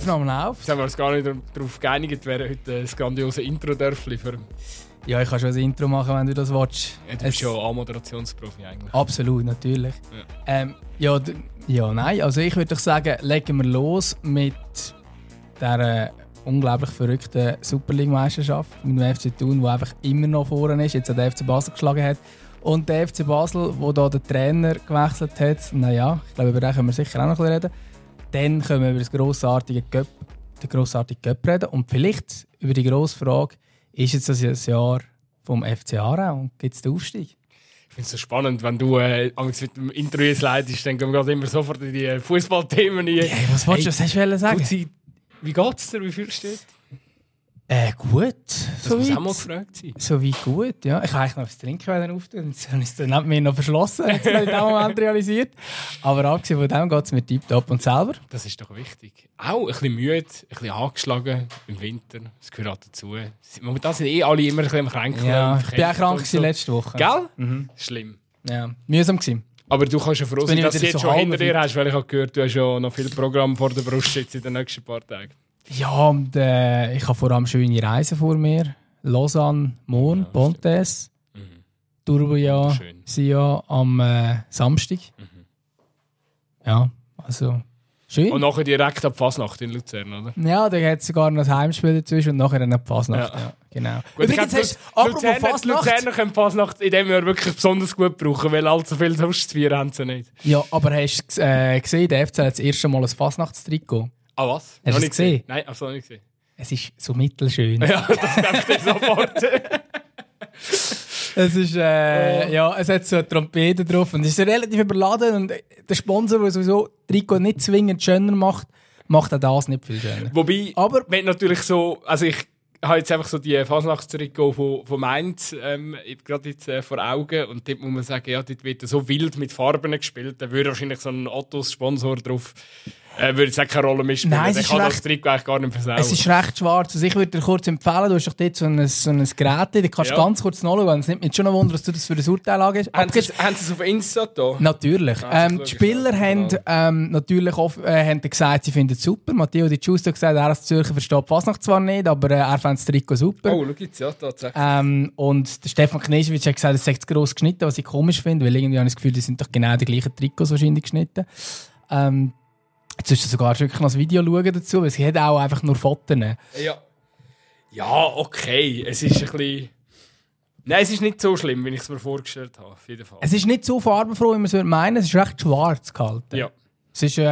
Aufnahmen läuft. Jetzt haben wir uns gar nicht darauf geeinigt, wer heute das grandiose Intro darf liefern. Ja, ich kann schon ein Intro machen, wenn du das willst. Ja, du bist ja A-Moderationsprofi eigentlich. Absolut, natürlich. Ja. Nein, also ich würde doch sagen, legen wir los mit dieser unglaublich verrückten Super League-Meisterschaft mit dem FC Thun, der einfach immer noch vorne ist, jetzt an den FC Basel geschlagen hat. Und der FC Basel, wo da der Trainer gewechselt hat, naja, ich glaube, über den können wir sicher auch noch ein bisschen reden. Dann können wir über den grossartigen Cup reden und vielleicht über die grosse Frage, ist jetzt das ein Jahr vom FC Aarau und gibt es den Aufstieg? Ich finde es so spannend, wenn du mit dem Interview leitest, dann gehen wir immer sofort in die Fußballthemen rein. Hey, was wolltest du sagen? Wie geht's dir? Wie fühlst du dich? Gut. Das muss auch mal gefragt sein. So wie gut, ja. Ich wollte eigentlich noch etwas trinken auftun. Das habe ich dann neben mir noch verschlossen, hat es in dem Moment realisiert. Aber abgesehen von dem geht es mir tiptop und selber. Das ist doch wichtig. Auch ein bisschen müde, ein bisschen angeschlagen im Winter. Das gehört auch dazu. Momentan sind alle immer ein bisschen am Kränkeln. Ja, ich war auch krank letzte Woche. Gell? Mhm. Schlimm. Ja, mühsam gewesen. Aber du kannst ja froh sein, dass du jetzt so schon hinter dir hast, weil ich habe gehört, du hast ja noch viel Programm vor der Brust jetzt in den nächsten paar Tagen. Ja, und ich habe vor allem schöne Reisen vor mir. Lausanne, Mons, Pontes, Turboja, Sia am Samstag. Ja, also schön. Und nachher direkt ab Fasnacht in Luzern, oder? Ja, da hat es sogar noch ein Heimspiel dazwischen und nachher dann ab Fasnacht. Ja, genau. Gut, übrigens hast du Luzerner können Fasnacht in diesem Jahr wirklich besonders gut brauchen, weil allzu viel sonst zu feiern haben sie nicht. Ja, aber hast du gesehen, der FC hat das erste Mal ein Fasnachtstrikot. Ah, was? Hast du es gesehen? Nein, also noch nicht gesehen. Es ist so mittelschön. Ja, das darfst du sofort. Es ist, es hat so eine Trompete drauf und es ist relativ überladen und der Sponsor, der sowieso Trikot nicht zwingend schöner macht, macht auch das nicht viel schöner. Wobei, aber wenn natürlich so, also ich habe jetzt einfach so die Fasnachtstrikot von Mainz gerade jetzt vor Augen und dort muss man sagen, ja, dort wird so wild mit Farben gespielt, da würde wahrscheinlich so ein Ottos-Sponsor drauf würde jetzt auch keine Rolle mehr spielen. Nein, der kann das Trikot eigentlich gar nicht versauen. Es ist recht schwarz. Also ich würde dir kurz empfehlen, du hast doch dort so ein Gerät, da kannst du ganz kurz nachschauen. Es nimmt mich schon ein Wunder, was du das für ein Urteil angehst. Haben Sie es auf Insta da? Natürlich. Die Spieler haben natürlich haben gesagt, sie finden es super. Matteo Di Giusto hat gesagt, er als Zürcher versteht Fasnacht zwar nicht, aber er findet das Trikot super. Oh, schau jetzt, ja, tatsächlich. Und der Stefan Knežević hat gesagt, es sei zu gross geschnitten, was ich komisch finde, weil irgendwie habe ich das Gefühl, die sind doch genau die gleichen Trikots wahrscheinlich geschnitten. Jetzt musst du sogar wirklich noch das Video schauen dazu, weil sie hat auch einfach nur Fotos. Ja, okay. Es ist ein bisschen... Nein, es ist nicht so schlimm, wie ich es mir vorgestellt habe. Auf jeden Fall. Es ist nicht so farbenfroh, wie man es meinen. Es ist recht schwarz gehalten. Ja. Es ist,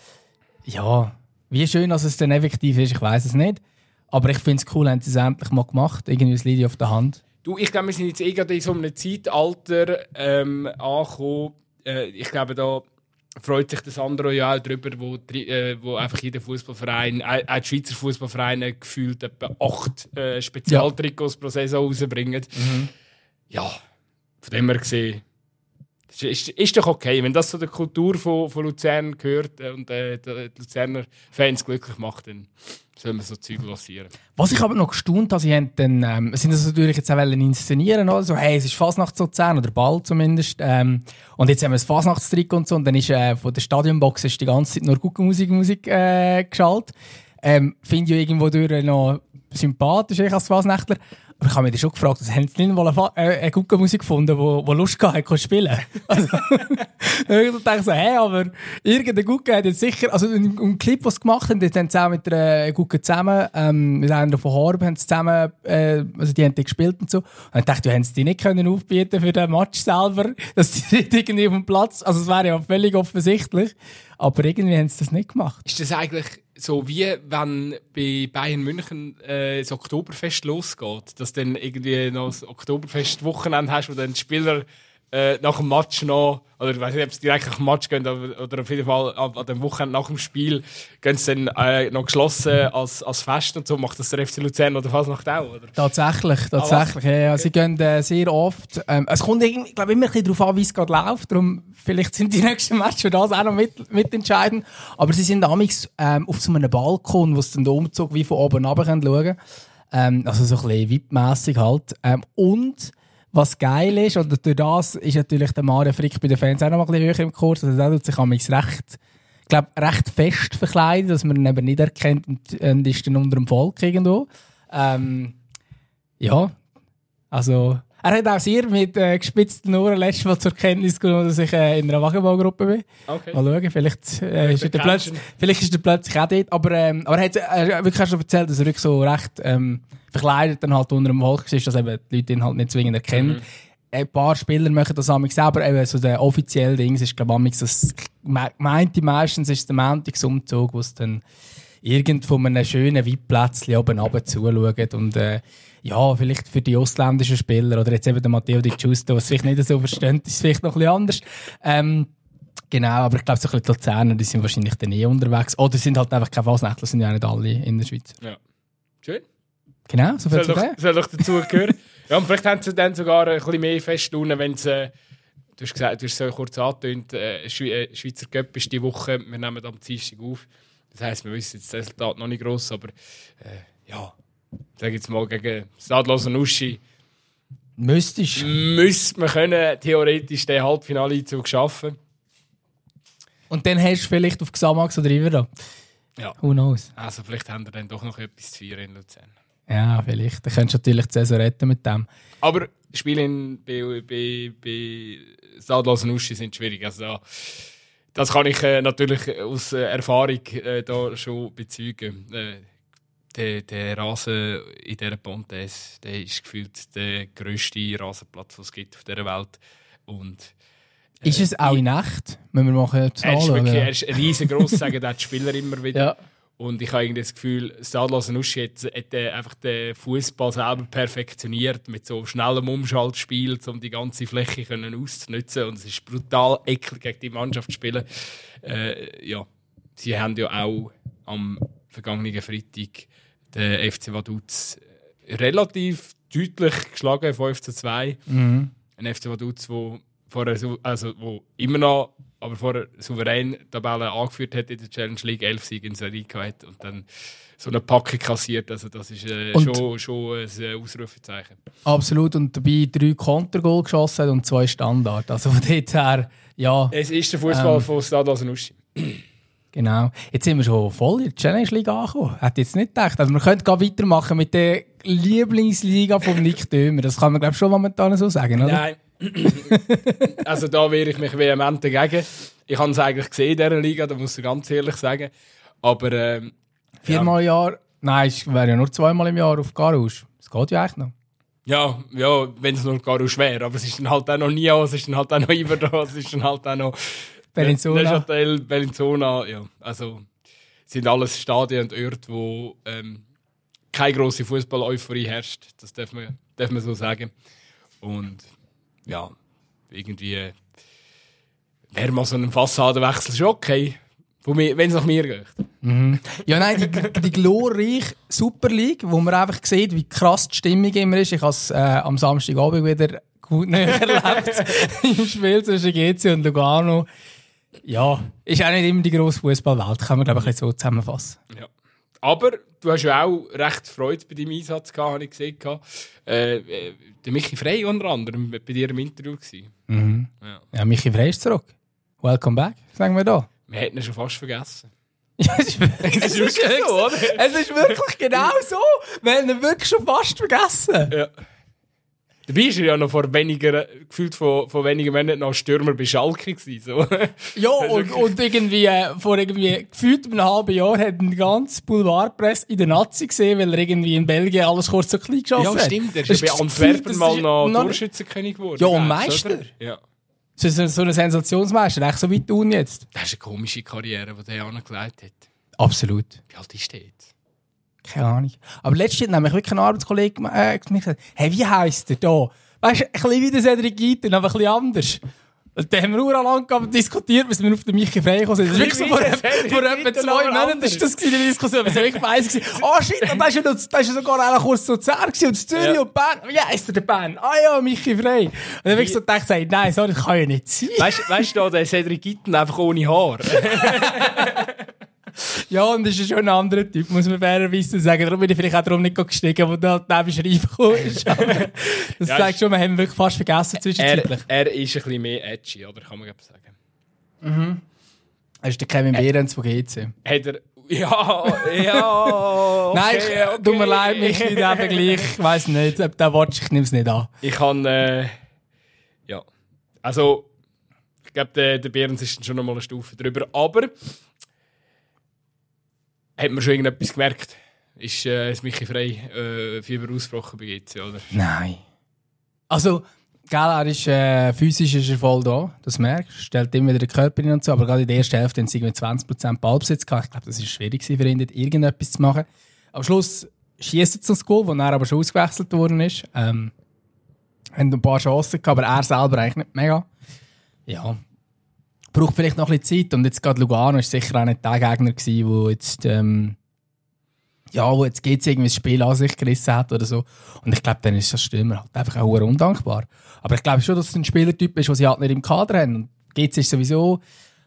wie schön dass es dann effektiv ist, ich weiss es nicht. Aber ich finde es cool, haben sie es endlich mal gemacht. Irgendwie ein Lied auf der Hand. Du, ich glaube, wir sind jetzt gerade in so einem Zeitalter angekommen. Ich glaube, da freut sich das Sandro ja auch darüber, wo einfach jeder Fußballverein, auch die Schweizer Fußballvereine gefühlt etwa 8 Spezialtrikots pro Saison rausbringen. Ja, von dem her gesehen, ist doch okay. Wenn das zu der Kultur von Luzern gehört und die Luzerner Fans glücklich macht, dann soll man so Zeug lancieren. Was ich aber noch gestaunt habe, sie haben dann, sind das natürlich jetzt auch inszenieren, oder? So, hey, es ist Fasnacht Luzern, oder bald zumindest. Und jetzt haben wir das Fasnachtstrikot und so, und dann ist von der Stadionbox ist die ganze Zeit nur Guckenmusik geschaltet. Finde ich ja irgendwo durch noch sympathisch, ich als Fasnächtler. Aber ich habe mich dann schon gefragt, haben sie nicht mal eine Guckenmusik gefunden, die Lust hatte, zu spielen? Also, ich dachte so, hey, aber irgendeine Gucke hat jetzt sicher, also im Clip, den sie gemacht haben, die haben sie auch mit einer Gucke zusammen, mit einer von Horb, haben sie zusammen, also die haben die gespielt und so. Und ich dachte, haben sie die nicht können aufbieten für den Match selber, dass die nicht irgendwie auf dem Platz, also es wäre ja völlig offensichtlich, aber irgendwie haben sie das nicht gemacht. Ist das eigentlich so wie wenn bei Bayern München das Oktoberfest losgeht, dass du dann irgendwie noch das Oktoberfest-Wochenende hast, wo dann die Spieler nach dem Match noch, oder ich weiß nicht, ob sie direkt nach dem Match gehen, oder auf jeden Fall an dem Wochenende nach dem Spiel gehen sie dann noch geschlossen als Fest und so. Macht das der FC Luzern oder Fasnacht auch, oder? Tatsächlich. Ja. Sie gehen sehr oft. Es kommt, ich glaube, immer ein bisschen darauf an, wie es gerade läuft. Darum, vielleicht sind die nächsten Matches für das auch noch mitentscheidend. Aber sie sind amigs auf so einem Balkon, wo sie den Umzug wie von oben runter schauen können. Also so ein bisschen VIP-mässig halt. Und was geil ist, oder durch das ist natürlich der Mario Frick bei den Fans auch noch ein bisschen höher im Kurs. Also der tut sich amigs recht glaube, recht fest verkleidet, dass man ihn eben nicht erkennt und ist dann unter dem Volk irgendwo. Ja, also... Er hat auch sehr mit gespitzten Ohren letztes Mal zur Kenntnis genommen, dass ich in einer Wagenbaugruppe bin. Okay. Mal schauen, vielleicht ist er plötzlich auch dort. Aber er hat wirklich auch schon erzählt, dass er wirklich so recht verkleidet dann halt unter dem Volk ist, dass eben die Leute ihn halt nicht zwingend erkennen. Ein paar Spieler machen das amigs selber, eben so der offizielle Ding ist, glaube ich, das meinte meistens ist der Montagsumzug, wo es dann irgend von einem schönen Weitplätzchen oben runter zuschaut und ja, vielleicht für die ausländischen Spieler oder jetzt eben der Matteo Di Giusto, was vielleicht nicht so versteht, ist vielleicht noch ein bisschen anders. Genau, aber ich glaube, so ein bisschen die Luzerner, die sind wahrscheinlich dann unterwegs. Oder sind halt einfach keine Fasnächtler, sind ja nicht alle in der Schweiz. Ja. Schön. Genau, so viel zu sagen. Soll doch dazu gehören. Ja, und vielleicht haben sie dann sogar ein bisschen mehr Feststunden, wenn sie, du hast gesagt, du hast es so kurz angetönt, Schweizer Cup ist die Woche, wir nehmen am Dienstag auf. Das heisst, wir wissen jetzt das Resultat noch nicht gross, aber ja, sag jetzt mal, gegen Stade Uschi müsste man können, theoretisch den Halbfinale-Einzug schaffen. Und dann hast du vielleicht auf Xamax oder Iverdon. Ja. Who knows? Also vielleicht haben wir dann doch noch etwas zu feiern in Luzern. Ja, vielleicht. Dann könntest du natürlich die Saison retten mit dem. Aber Spiele bei Stade Uschi sind schwierig. Also das kann ich natürlich aus Erfahrung da schon bezeugen. Der Rasen in dieser Pontes, der ist gefühlt der grösste Rasenplatz, den es gibt auf dieser Welt. Und, ist es auch in echt? Müssen wir machen er ist riesengroß, sagen die Spieler immer wieder. Ja. Und ich habe irgendwie das Gefühl, Stade Uschi hat einfach den Fußball selber perfektioniert mit so schnellem Umschaltspiel, um die ganze Fläche auszunutzen. Und es ist brutal eklig, gegen die Mannschaft zu spielen. Ja, sie haben ja auch am vergangenen Freitag den FC Vaduz relativ deutlich geschlagen, 5:2. Ein FC Vaduz, wo immer noch, aber vorher souverän die Tabelle angeführt hat in der Challenge League, 11 Siege in Serie gehabt und dann so eine Packung kassiert. Also das ist schon ein Ausrufezeichen. Absolut. Und dabei 3 Kontergoal geschossen hat und 2 Standard. Also von dort her, ja. Es ist der Fußball von Stade Uschi. Genau. Jetzt sind wir schon voll in der Challenge League angekommen. Hätte ich jetzt nicht gedacht. Also wir könnten weitermachen mit der Lieblingsliga von Nick Dömer. Das kann man, glaube ich, schon momentan so sagen, oder? Nein. Also da wehre ich mich vehement dagegen. Ich habe es eigentlich gesehen in dieser Liga, da muss ich ganz ehrlich sagen. Aber 4-mal im Jahr? Nein, es wäre ja nur 2-mal im Jahr auf Garus. Das geht ja eigentlich noch. Ja, wenn es nur Garus wäre. Aber es ist dann halt auch noch Nia, es ist dann halt auch noch Iverdon, es ist dann halt auch noch Bellinzona. Bellinzona, ja. Also sind alles Stadien und Orte, wo keine grosse Fußball-Euphorie herrscht. Das darf man so sagen. Und ja, irgendwie wäre mal so ein Fassadenwechsel schon okay, wenn es nach mir geht. Mhm. Ja, nein, die glorreiche Super League, wo man einfach sieht, wie krass die Stimmung immer ist. Ich habe es am Samstagabend wieder gut näher erlebt im Spiel zwischen GC und Lugano. Ja, ist auch nicht immer die grosse Fußballwelt, kann man glaube ich so zusammenfassen. Ja. Aber du hast ja auch recht Freude bei deinem Einsatz gehabt, habe ich gesehen. Der Michi Frey unter anderem bei dir im Interview gewesen. Mhm. Ja, Michi Frey ist zurück. Welcome back, sagen wir da. Wir hätten ihn schon fast vergessen. Ja, es ist wirklich so, oder? Es ist wirklich genau so. Wir haben ihn wirklich schon fast vergessen. Ja. Dabei war er ja noch gefühlt von wenigen Monaten noch Stürmer bei Schalke gewesen, so. Ja, und irgendwie, vor gefühlt einem halben Jahr hat ein ganz Boulevardpresse in der Nazi gesehen, weil er irgendwie in Belgien alles kurz so klein geschossen hat. Ja, stimmt. Er ist bei Antwerpen mal noch Torschützenkönig geworden. Ja, und Meister. Oder? Ja. So ein Sensationsmeister, echt so weit unten jetzt. Das ist eine komische Karriere, die der angelegt hat. Absolut. Wie alt ist der jetzt? Keine Ahnung. Aber letztens hat nämlich wirklich ein Arbeitskollege mir gesagt, hey, wie heisst der da? Weißt du, ein bisschen wie der Cedric Gitten, aber ein bisschen anders. Und dann haben wir nur lang diskutiert, bis wir auf den Michi Frey gekommen sind. Das ist wirklich so vor etwa 2 Monaten ist das in der Diskussion. Wir sind wirklich weiss gewesen. Oh shit, und da ist ja sogar auch kurz Luzern und Zürich und Bern. Wie heisst der Bern? Ah ja, Michi Frey. Und dann habe ich so gedacht, nein, sorry, das kann ja nicht sein. Weißt du, der Cedric Gitten einfach ohne Haar. Ja, und das ist schon ein anderer Typ, muss man fairerweise sagen. Darum bin ich vielleicht auch darum nicht gestiegen, wo da neben Schreiben gekommen ist. Das zeigt schon, wir haben wirklich fast vergessen zwischenzeitlich. Er ist ein bisschen mehr edgy, oder? Kann man sagen. Mhm. Das ist der Kevin Behrens von GC. Hat er... Ja, okay, Nein, tut mir leid, mich nicht der Vergleich. Ich weiss nicht, ob der Watch, ich nehme es nicht an. Ich kann... ja. Also, ich glaube, der Behrens ist dann schon noch mal eine Stufe drüber. Aber... Hat man schon irgendetwas gemerkt? Ist das Michi Frey Fieber ausgebrochen bei GC, oder? Nein. Also, gell, er ist physisch ist er voll da, das merkst du. Stellt immer wieder den Körper hin und so, aber gerade in der ersten Hälfte haben sie 20% Ballbesitz gehabt. Ich glaube, das war schwierig für ihn, dort irgendetwas zu machen. Am Schluss schießt er das Goal, wo er aber schon ausgewechselt worden ist. Haben ein paar Chancen gehabt, aber er selber eigentlich nicht mega. Ja. Braucht vielleicht noch ein bisschen Zeit. Und jetzt gerade Lugano war sicher auch nicht der Gegner gewesen, wo jetzt wo jetzt geht's irgendwie das Spiel an sich gerissen hat oder so. Und ich glaube, dann ist das Stürmer halt einfach auch undankbar. Aber ich glaube schon, dass es ein Spielertyp ist, den sie halt nicht im Kader haben. Und GC ist sowieso,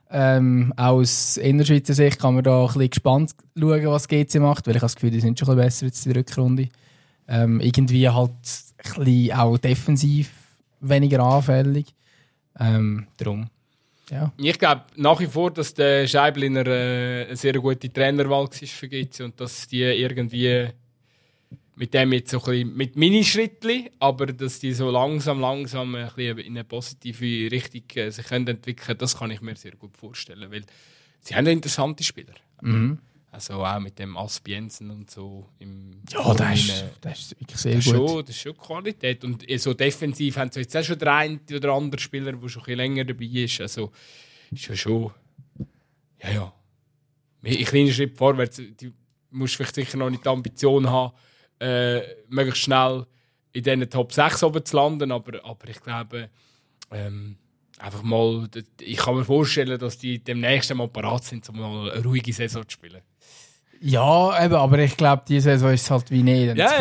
aus Innerschweizer Sicht kann man da ein bisschen gespannt schauen, was GC macht, weil ich habe das Gefühl, die sind schon ein bisschen besser jetzt in der Rückrunde. Irgendwie halt ein bisschen auch defensiv weniger anfällig. Darum. Ja. Ich glaube nach wie vor, dass der Scheibliner eine sehr gute Trainerwahl war für GC und dass die irgendwie mit dem jetzt so ein bisschen, mit Minischrittli, aber dass die so langsam ein bisschen in eine positive Richtung sich entwickeln können, das kann ich mir sehr gut vorstellen, weil sie haben interessante Spieler. Mhm. Also auch mit dem Asp Jensen und so. Ja, das ist wirklich sehr gut. Das ist schon Qualität. Und so defensiv haben sie jetzt auch schon der eine oder andere Spieler, der schon ein bisschen länger dabei ist. Also ist ja schon... Ja. Ein kleiner Schritt vorwärts. Du musst vielleicht sicher noch nicht die Ambition haben, möglichst schnell in diesen Top 6 oben zu landen. Aber ich glaube... einfach mal... Ich kann mir vorstellen, dass die demnächst mal parat sind, um mal eine ruhige Saison zu spielen. Ja, eben, aber ich glaube, diese Saison ist es halt wie nicht. Das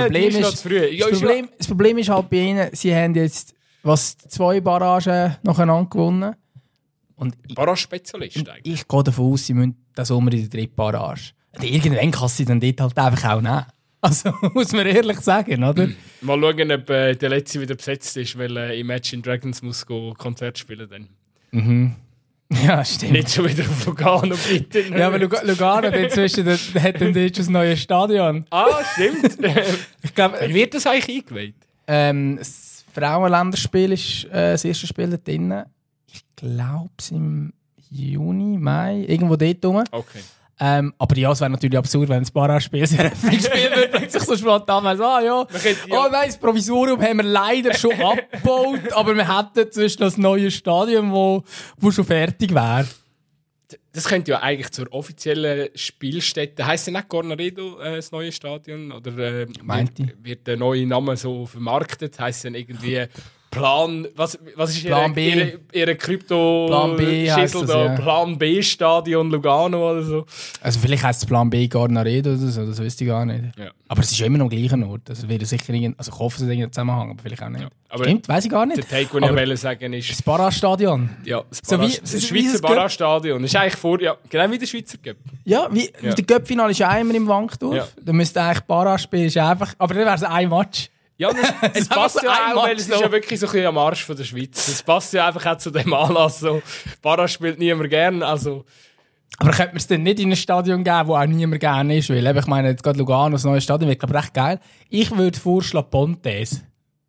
Problem ist halt bei ihnen, sie haben jetzt 2 Barragen nacheinander gewonnen. Barrage-Spezialist eigentlich. Ich gehe davon aus, sie müssen den Sommer in der 3. Barrage. Und irgendwann kann sie dann dort halt einfach auch nehmen. Also, muss man ehrlich sagen, oder? Mal schauen, ob der letzte wieder besetzt ist, weil Imagine Dragons muss Konzert spielen dann. Mhm. Ja, stimmt. Nicht schon wieder auf Lugano, bitte. Ja, aber Lugano hat inzwischen hat dann dort schon ein neues Stadion. Ah, stimmt. Ich glaub, wie wird das eigentlich eingeweiht? Das Frauenländerspiel ist das erste Spiel dort drin. Ich glaube, es im Juni, Mai, irgendwo dort rum. Okay. Aber ja, es wäre natürlich absurd, wenn ein Barrage-Spiel ein Eröffnungsspiel wird, plötzlich so spontan weiss, oh nein, das Provisorium haben wir leider schon abgebaut, aber wir hätten zwischen das neue Stadion, wo schon fertig wäre. Das könnte ja eigentlich zur offiziellen Spielstätte, heisst ja nicht Cornaredo das neue Stadion? Oder wird der neue Name so vermarktet? Heisst dann irgendwie... Plan, was ist Plan ihre Krypto Plan B Schissel da? Ja. Plan B Stadion Lugano oder so? Also vielleicht heisst es Plan B Garnaredo oder so, das wüsste ich gar nicht. Ja. Aber es ist ja immer noch am gleichen Ort. Also wäre sicher ich hoffe, es ist irgendein Zusammenhang, aber vielleicht auch nicht. Ja. Aber stimmt, weiss ich gar nicht. Der Take, den ich wollte sagen, ist... Das Barrage-Stadion. Ja, das Schweizer Barrage-Stadion. Das ist eigentlich genau wie der Schweizer Cup. Ja, der Cup-Finale ist ja immer im Wankdorf. Ja. Da müsste eigentlich Barrage spielen, ist einfach... Aber dann wäre es ein Match. Ja, es passt ja auch, weil es ist ja wirklich so ein bisschen am Arsch von der Schweiz. Es passt ja einfach auch zu dem Anlass. So. Barrage spielt niemand gern, also... Aber könnte man es denn nicht in ein Stadion geben, wo auch niemand gerne ist? Weil ich meine, jetzt gerade Lugano, das neue Stadion, wird glaube ich recht geil. Ich würde vorschlagen Pontes.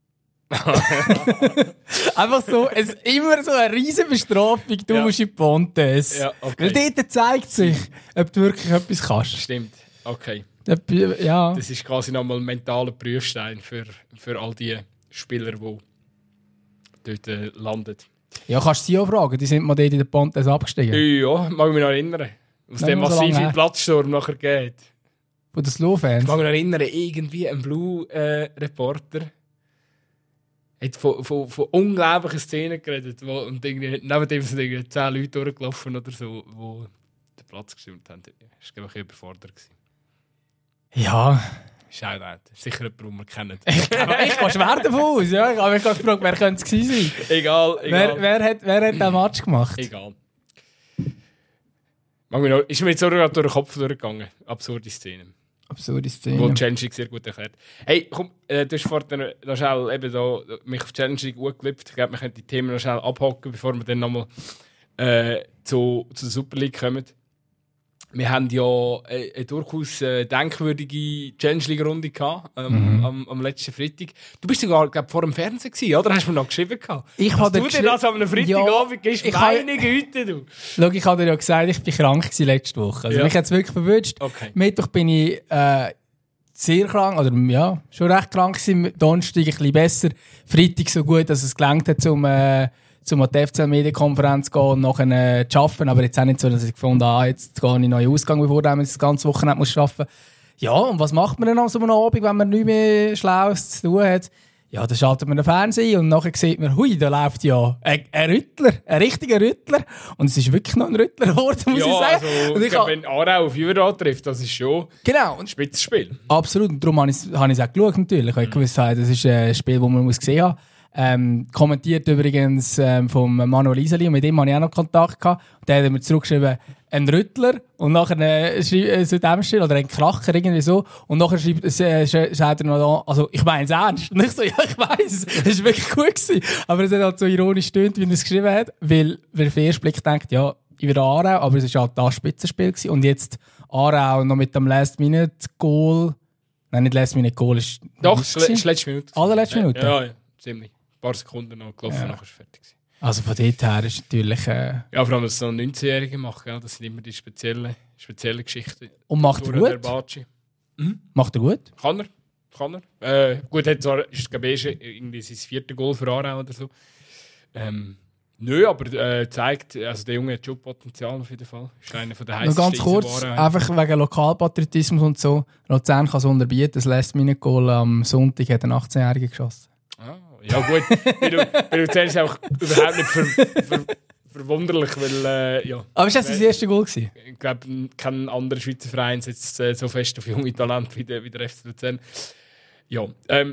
Einfach so, es ist immer so eine riesige Bestrafung, du musst in Pontes. Ja, okay. Weil dort zeigt sich, ob du wirklich etwas kannst. Stimmt, okay. Ja. Das ist quasi nochmal ein mentaler Prüfstein für all die Spieler, die dort landen. Ja, kannst du sie auch fragen, die sind mal dort in den Pontes abgestiegen. Ja, mag ich mich noch erinnern. Was dem massiven Platzsturm nachher geht. Von den Slow-Fans? Ich mag mich noch erinnern, irgendwie ein Blue-Reporter hat von unglaublichen Szenen geredet. Und neben dem sind irgendwie 10 Leute durchgelaufen oder so, die den Platz gestürmt haben. Das war, glaube ich, überfordert. Ja. Shoutout. Sicher jemand, den wir kennen. Ich gehe schwer davon aus. Ja. Ich habe mich gefragt, wer könnte es gewesen sein? Egal. Wer hat den Match gemacht? Egal. Ist mir jetzt auch durch den Kopf durchgegangen. Absurde Szenen. Wo Challenge sehr gut erklärt. Hey, komm, du hast vorhin noch schnell eben da mich auf Challenge gut geliebt. Ich glaube, wir können die Themen noch schnell abhaken, bevor wir dann nochmal zur Super League kommen. Wir haben ja eine durchaus denkwürdige Challenge League-Runde gehabt, am letzten Freitag. Du bist sogar, glaube vor dem Fernsehen gewesen, oder? Hast du mir noch geschrieben gehabt? Du dir das am Freitagabend gibst, meine Güte, du. Schau, ich habe dir ja gesagt, ich war krank letzte Woche. Also mich hat es wirklich verwünscht. Okay. Mittwoch bin ich sehr krank, oder ja, schon recht krank gewesen. Donnerstag ein bisschen besser. Freitag so gut, dass es gelangt hat, zum an die FCL-Medienkonferenz gehen und nachher zu arbeiten. Aber jetzt auch nicht so, dass ich gefunden habe, jetzt gehe ich in einen neuen Ausgang, bevor ich das ganze Wochenende arbeiten muss. Ja, und was macht man dann an so einem Abend, wenn man nichts mehr Schlaues zu tun hat? Ja, dann schaltet man den Fernseher und nachher sieht man, hui, da läuft ja ein Rüttler, ein richtiger Rüttler. Und es ist wirklich noch ein Rüttler geworden, muss ich sagen. Also, und wenn Aarau auf Jura trifft, das ist schon ein Spitzenspiel. Absolut, und darum habe ich es auch geschaut, natürlich. Weil ich gewusst habe, das ist ein Spiel, das man gesehen haben muss. Kommentiert übrigens vom Manuel Iseli, und mit ihm hatte ich auch noch Kontakt gehabt. Und der hat mir zurückgeschrieben, ein Rüttler, und nachher so dem Stil, oder ein Kracher, irgendwie so. Und nachher schreibt er noch da, also ich meine es ernst. Und ich so, ja, ich weiss, es war wirklich gut gewesen. Aber es hat halt so ironisch stöhnt, wie er es geschrieben hat, weil wer auf den ersten Blick denkt, ja, ich will Aarau, aber es war halt das Spitzenspiel gewesen. Und jetzt Aarau noch mit dem Last-Minute-Goal. Nein, nicht Last-Minute-Goal, ist... Doch, letzte Minute. Allerletzte Minute? Ja, ziemlich. Ein paar Sekunden noch gelaufen, nachher war es fertig. Also von dort her ist natürlich... Ja, vor allem, dass es noch 19-Jährige macht, gell? Das sind immer die speziellen Geschichten. Und macht er gut? Macht er gut? Kann er. Gut, ist glaube ich irgendwie sein 4. Goal für Aarau oder so. Nö, aber zeigt, also der Junge hat schon Potenzial auf jeden Fall. Ist einer von der heißesten. Noch ganz kurz, einfach wegen Lokalpatriotismus und so. Luzern kann es unterbieten, das Last-Minute-Goal am Sonntag hat ein 18-Jähriger geschossen. Ja gut, bei Luzern ist es auch überhaupt nicht verwunderlich, weil ja. Aber ist das sein erstes Goal gewesen? Ich glaube, kein anderer Schweizer Verein setzt so fest auf junge Talente wie der FC Luzern. Ja,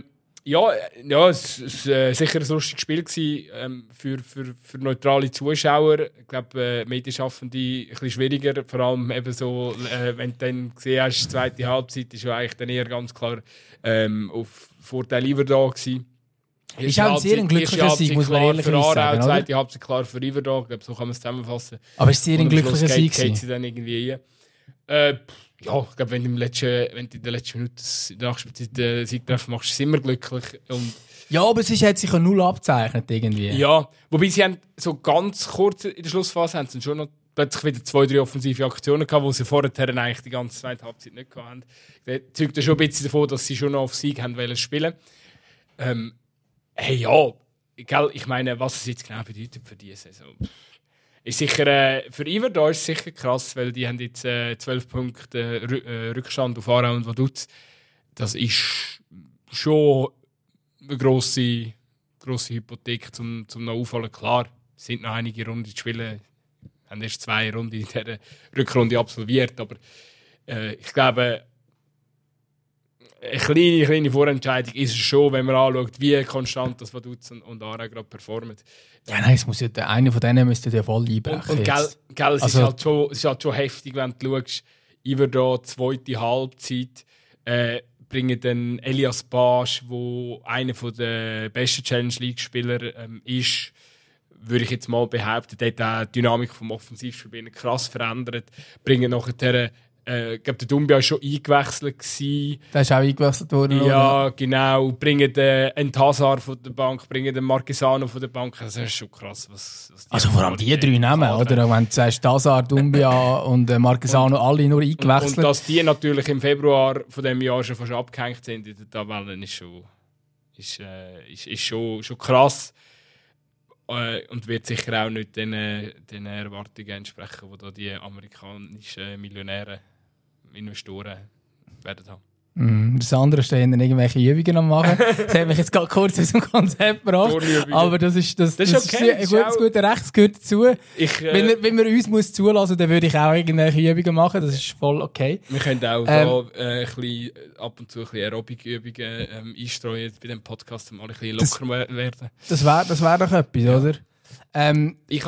es war sicher ein lustiges Spiel gewesen, für neutrale Zuschauer. Ich glaube, Medienschaffende ein bisschen schwieriger, vor allem eben so, wenn du dann gesehen hast, die zweite Halbzeit ist ja eigentlich dann eher ganz klar auf Vorteil Iverdor gewesen. Ist auch ein sehr glücklicher Sieg, muss man ehrlich sagen. Zweite Halbzeit klar für Iverdor, ich glaube, so kann man es zusammenfassen. Aber es ist sehr ein glücklicher Sieg. Geht sie dann irgendwie ja, ich glaube, wenn du in der letzten Minute in der Nachspielzeit den Sieg treffen machst, sind wir glücklich. Und ja, aber es hat sich ja null abgezeichnet irgendwie. Ja, wobei sie haben so ganz kurz in der Schlussphase haben sie schon noch plötzlich wieder 2-3 offensive Aktionen gehabt, die sie vorher eigentlich die ganze zweite Halbzeit nicht hatten. Das zeugt ja schon ein bisschen davon, dass sie schon noch auf Sieg haben wollen spielen. Hey, ja, ich meine, was es jetzt genau bedeutet für diese Saison. Ist sicher, für Iverdor ist es sicher krass, weil die haben jetzt 12 Punkte Rückstand auf Aarau und Vaduz. Das ist schon eine grosse Hypothek zum noch auffallen. Klar, es sind noch einige Runden zu spielen, haben erst 2 Runden in dieser Rückrunde absolviert, aber ich glaube, eine kleine Vorentscheidung ist es schon, wenn man anschaut, wie konstant das Vaduz und Aarau gerade performen. Ja, nein, es muss ja, einer von denen müsste ja voll einbrechen. Und gell, es ist halt schon heftig, wenn du schaust, Iverdor, zweite Halbzeit, bringen dann Elias Basch, der einer der besten Challenge League-Spieler ist, würde ich jetzt mal behaupten, der hat auch die Dynamik vom Offensivspiel krass verändert. Bringen nachher ich glaube, der Dumbia war schon eingewechselt. Der ist auch eingewechselt worden. Ja, oder? Genau. Bringen den Hazard von der Bank, bringen den Marquesano von der Bank. Das ist schon krass. Was also vor allem die 3 Namen, oder? Wenn du sagst, Hazard, Dumbia und Marquesano, alle nur eingewechselt. Und dass die natürlich im Februar von diesem Jahr schon fast abgehängt sind in der Tabelle, ist schon krass. Und wird sicher auch nicht den Erwartungen entsprechen, die da die amerikanischen Millionäre, Investoren werden haben. Das andere stehen dann irgendwelche Übungen am machen. Das hat mich jetzt gerade kurz aus dem Konzept gebracht. Aber das ist okay. Ein guter Recht, das gehört dazu. Wenn man uns muss zulassen, dann würde ich auch irgendwelche Übungen machen. Das ist voll okay. Wir können auch da ab und zu ein bisschen Aerobic-Übungen einstreuen bei diesem Podcast, um mal ein bisschen locker werden. Das wär doch etwas, oder? Ich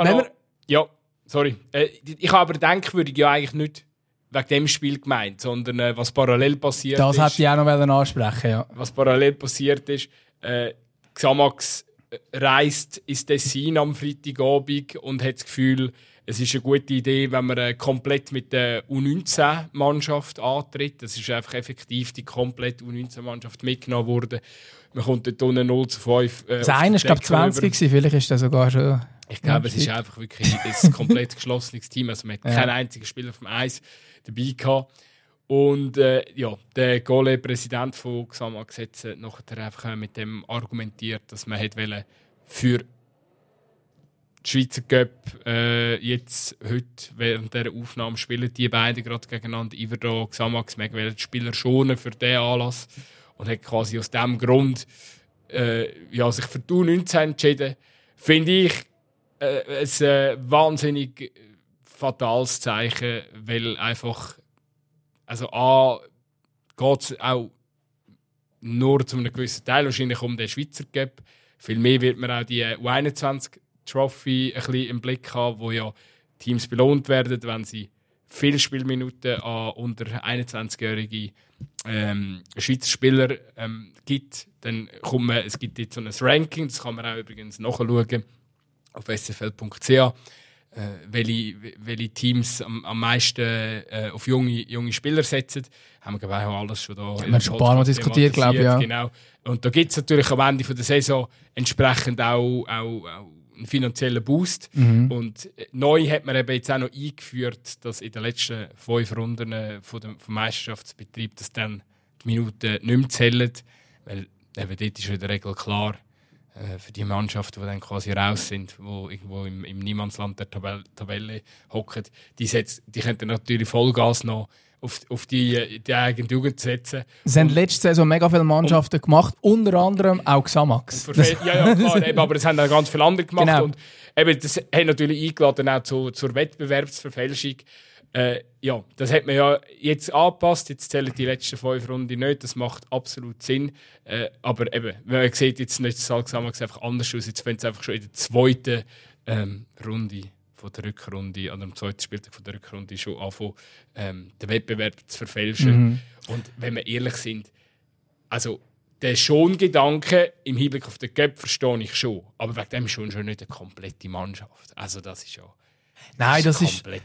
habe aber denkwürdig ja eigentlich nicht wegen dem Spiel gemeint, sondern was parallel passiert ist. Das hätte ich auch noch ansprechen, ja. Was parallel passiert ist, Xamax reist ins Tessin am Freitagabend und hat das Gefühl, es ist eine gute Idee, wenn man komplett mit der U19-Mannschaft antritt. Das ist einfach effektiv die komplette U19-Mannschaft mitgenommen worden. Man kommt dort unten 0-5. Das eine war, glaube ich, 20 gewesen. Vielleicht ist das sogar schon... Ich glaube, es ist einfach wirklich ein komplett geschlossenes Team. Also man hat keinen einzigen Spieler vom Eis dabei gehabt. Und der Gole-Präsident von Xamax hat nachher einfach mit dem argumentiert, dass man für die Schweizer Cup jetzt heute während dieser Aufnahme spielen die beiden gerade gegeneinander. Iverdro, Xamax, man wollte die Spieler schonen für diesen Anlass und hat quasi aus diesem Grund sich für die U19 entschieden. Finde ich ein wahnsinnig fatales Zeichen, weil einfach geht es auch nur zu einem gewissen Teil wahrscheinlich um den Schweizer Cup. Viel mehr wird man auch die U21-Trophy ein bisschen im Blick haben, wo ja Teams belohnt werden, wenn sie viele Spielminuten an unter 21-jährige Schweizer Spieler gibt. Dann es gibt jetzt so ein Ranking, das kann man auch übrigens nachschauen auf sfl.ch. Welche Teams am meisten auf junge Spieler setzen. Haben wir auch alles schon da. Wir haben schon ein paar Mal diskutiert, glaube ich. Ja. Genau. Und da gibt es natürlich am Ende der Saison entsprechend auch einen finanziellen Boost. Und neu hat man eben jetzt auch noch eingeführt, dass in den letzten 5 Runden vom Meisterschaftsbetrieb dass dann die Minuten nicht mehr zählen. Weil eben dort ist in der Regel klar, für die Mannschaften, die dann quasi raus sind, die irgendwo im Niemandsland der Tabelle hocken, die können dann natürlich Vollgas noch auf die eigene Jugend setzen. Es haben letzte Saison mega viele Mannschaften gemacht, unter anderem auch Xamax. Ja, klar, eben, aber das haben auch ganz viele andere gemacht. Genau. Und eben, das hat natürlich eingeladen auch zur Wettbewerbsverfälschung. Das hat man ja jetzt angepasst. Jetzt zählen die letzten 5 Runden nicht. Das macht absolut Sinn. Aber eben, man sieht jetzt nicht, das Xamax einfach anders aus. Jetzt fängt es einfach schon in der zweiten Runde von der Rückrunde, an dem zweiten Spieltag von der Rückrunde schon anfangen, den Wettbewerb zu verfälschen. Und wenn wir ehrlich sind, also der Schongedanke im Hinblick auf den Cup verstehe ich schon. Aber wegen dem schon nicht eine komplette Mannschaft. Also das ist ja... Nein, das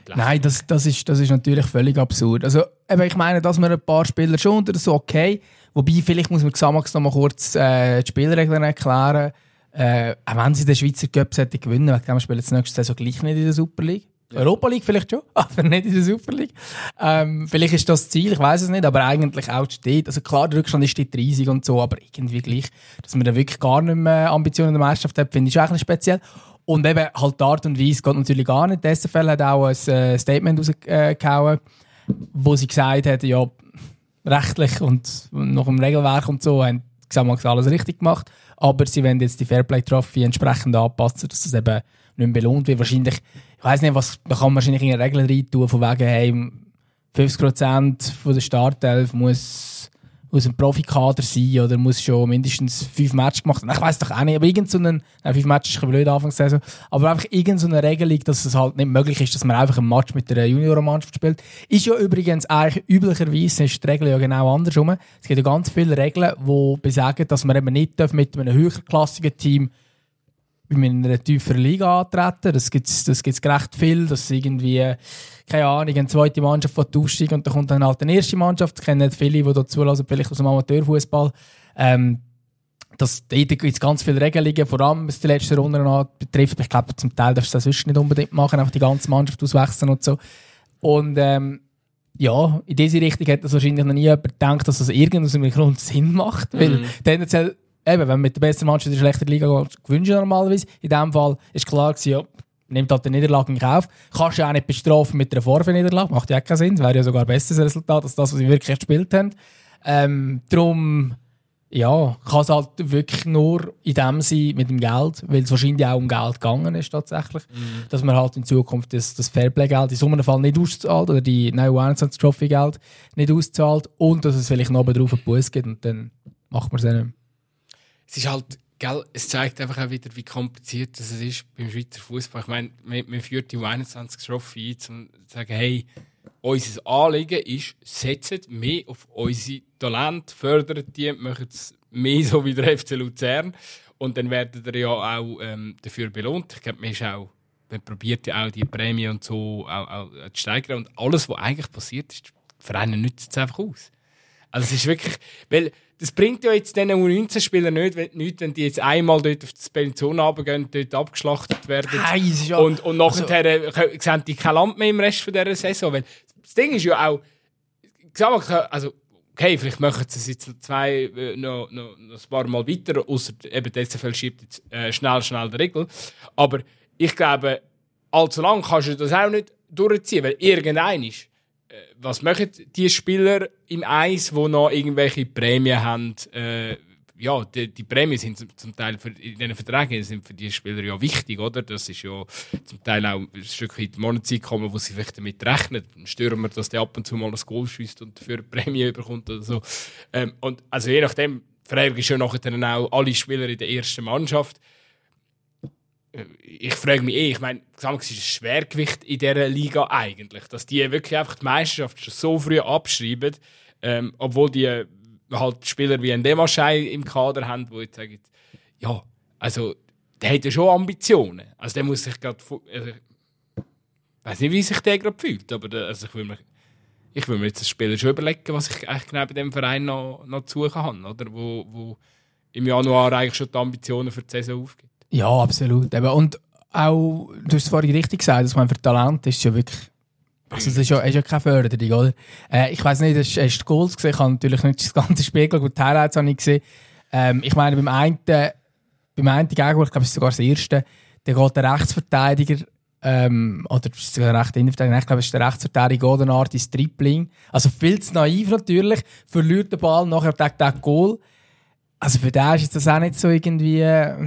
ist natürlich völlig absurd. Also, ich meine, dass wir ein paar Spieler schon unter so okay. Wobei, vielleicht muss man Xamax noch mal kurz die Spielregeln erklären. Auch wenn sie den Schweizer Cup gewinnen, wegen dem spielen sie nächste Saison gleich nicht in der Super League. Ja. Europa League vielleicht schon, aber nicht in der Super League. Vielleicht ist das Ziel, ich weiß es nicht, aber eigentlich auch steht. Also klar, der Rückstand ist riesig und so, aber irgendwie gleich, dass man da wirklich gar nicht mehr Ambitionen in der Meisterschaft hat, finde ich eigentlich speziell. Und eben halt die Art und Weise geht natürlich gar nicht. Die SFL hat auch ein Statement rausgehauen, wo sie gesagt hat, ja, rechtlich und nach dem Regelwerk und so haben Xamax alles richtig gemacht, aber sie wollen jetzt die Fairplay-Trophy entsprechend anpassen, dass das eben nicht mehr belohnt wird. Wahrscheinlich, ich weiss nicht, man kann wahrscheinlich in eine Regel rein tun, von wegen, hey, 50% von der Startelf muss aus einem Profikader sein oder muss schon mindestens 5 Matches gemacht haben. Ich weiss doch auch nicht, aber 5 Matches ist ein blöd Anfangssaison, aber einfach irgendeine Regelung, dass es halt nicht möglich ist, dass man einfach ein Match mit der Juniorenmannschaft spielt. Ist ja übrigens eigentlich üblicherweise ist die Regel ja genau andersrum. Es gibt ja ganz viele Regeln, die besagen, dass man eben nicht mit einem höherklassigen Team in einer tieferen Liga antreten. Das gibt's recht viel, dass irgendwie, keine Ahnung, eine zweite Mannschaft aufsteigt und dann kommt dann halt eine erste Mannschaft. Ich kenne nicht viele, die da zulassen, vielleicht aus dem Amateurfußball. Da gibt es ganz viele Regelungen, vor allem was die letzten Runden betrifft. Ich glaube, zum Teil darfst du das sonst nicht unbedingt machen, einfach die ganze Mannschaft auswechseln und so. Und in diese Richtung hat das wahrscheinlich noch nie jemand gedacht, dass das irgendeinem Grund Sinn macht, weil tendenziell eben, wenn man mit der besten Mannschaft in der schlechten Liga geht, gewünscht normalerweise. In diesem Fall ist klar gewesen, ja, nimmt halt die Niederlage in Kauf. Kannst du ja auch nicht bestrafen mit einer Vorniederlage. Macht ja auch keinen Sinn. Das wäre ja sogar ein besseres Resultat als das, was sie wirklich gespielt haben. Darum, ja, kann es halt wirklich nur in dem sein mit dem Geld, weil es wahrscheinlich auch um Geld gegangen ist tatsächlich. Dass man halt in Zukunft das Fairplay-Geld in so einem Fall nicht auszahlt oder die U21-Trophy-Geld nicht auszahlt und dass es vielleicht noch oben drauf einen Buß gibt und dann macht man es auch nicht mehr. Es ist halt, gell, es zeigt einfach auch wieder, wie kompliziert das ist beim Schweizer Fußball. Ich meine, man führt die U21-Trophy ein, um zu sagen, hey, unser Anliegen ist, setzt mehr auf unsere Talente, fördert die, machen es mehr so wie der FC Luzern. Und dann werdet ihr ja auch dafür belohnt. Ich glaube, man ist auch man probiert ja auch die Prämie und so auch zu steigern. Und alles, was eigentlich passiert ist, die Vereine nützen es einfach aus. Also es ist wirklich, weil das bringt ja jetzt den U19-Spielern nicht, wenn die jetzt einmal dort auf die Pension runtergehen, dort abgeschlachtet werden. Nein, ja, und nachher sehen die kein Land mehr im Rest von dieser Saison. Weil das Ding ist ja auch, also okay, vielleicht machen sie es jetzt noch ein paar Mal weiter, außer eben der SFL schiebt jetzt schnell die Regel. Aber ich glaube, allzu lang kannst du das auch nicht durchziehen, weil irgendein ist. Was machen die Spieler im Eis, die noch irgendwelche Prämien haben? Die Prämien sind zum Teil in diesen Verträgen sind für die Spieler ja wichtig, oder? Das ist ja zum Teil auch ein Stück weit Monatseinkommen, wo sie vielleicht damit rechnen. Dann stören wir, dass der ab und zu mal ein Goal schießt und dafür eine Prämie bekommt oder so. Und also je nachdem fragst du ja nachher dann auch alle Spieler in der ersten Mannschaft. Ich frage mich ich meine, es ist ein Schwergewicht in dieser Liga eigentlich, dass die wirklich einfach die Meisterschaft schon so früh abschreiben, obwohl die halt Spieler wie ein Demaschei im Kader haben, die jetzt sagen, ja, also der hat ja schon Ambitionen. Also der muss sich gerade, ich weiß nicht, wie sich der gerade fühlt, aber ich will mir jetzt als Spieler schon überlegen, was ich eigentlich genau bei diesem Verein noch zu suchen habe, oder? Wo im Januar eigentlich schon die Ambitionen für die Saison aufgibt. Ja, absolut. Und auch, du hast es vorhin richtig gesagt, dass man für Talent ist ja wirklich, also das ist ja keine Förderung, oder? Ich weiss nicht, hast du die Goals gesehen? Ich habe natürlich nicht das ganze Spiel gesehen, die Highlights habe ich gesehen. Ich meine, beim einen Gegentor, ich glaube, es ist sogar das erste, da geht der Rechtsverteidiger, oder sogar der rechte Innenverteidiger, ich glaube, es ist der Rechtsverteidiger Godenart ins Tripling. Also viel zu naiv natürlich, verliert den Ball, nachher der Goal. Also für den ist das auch nicht so irgendwie,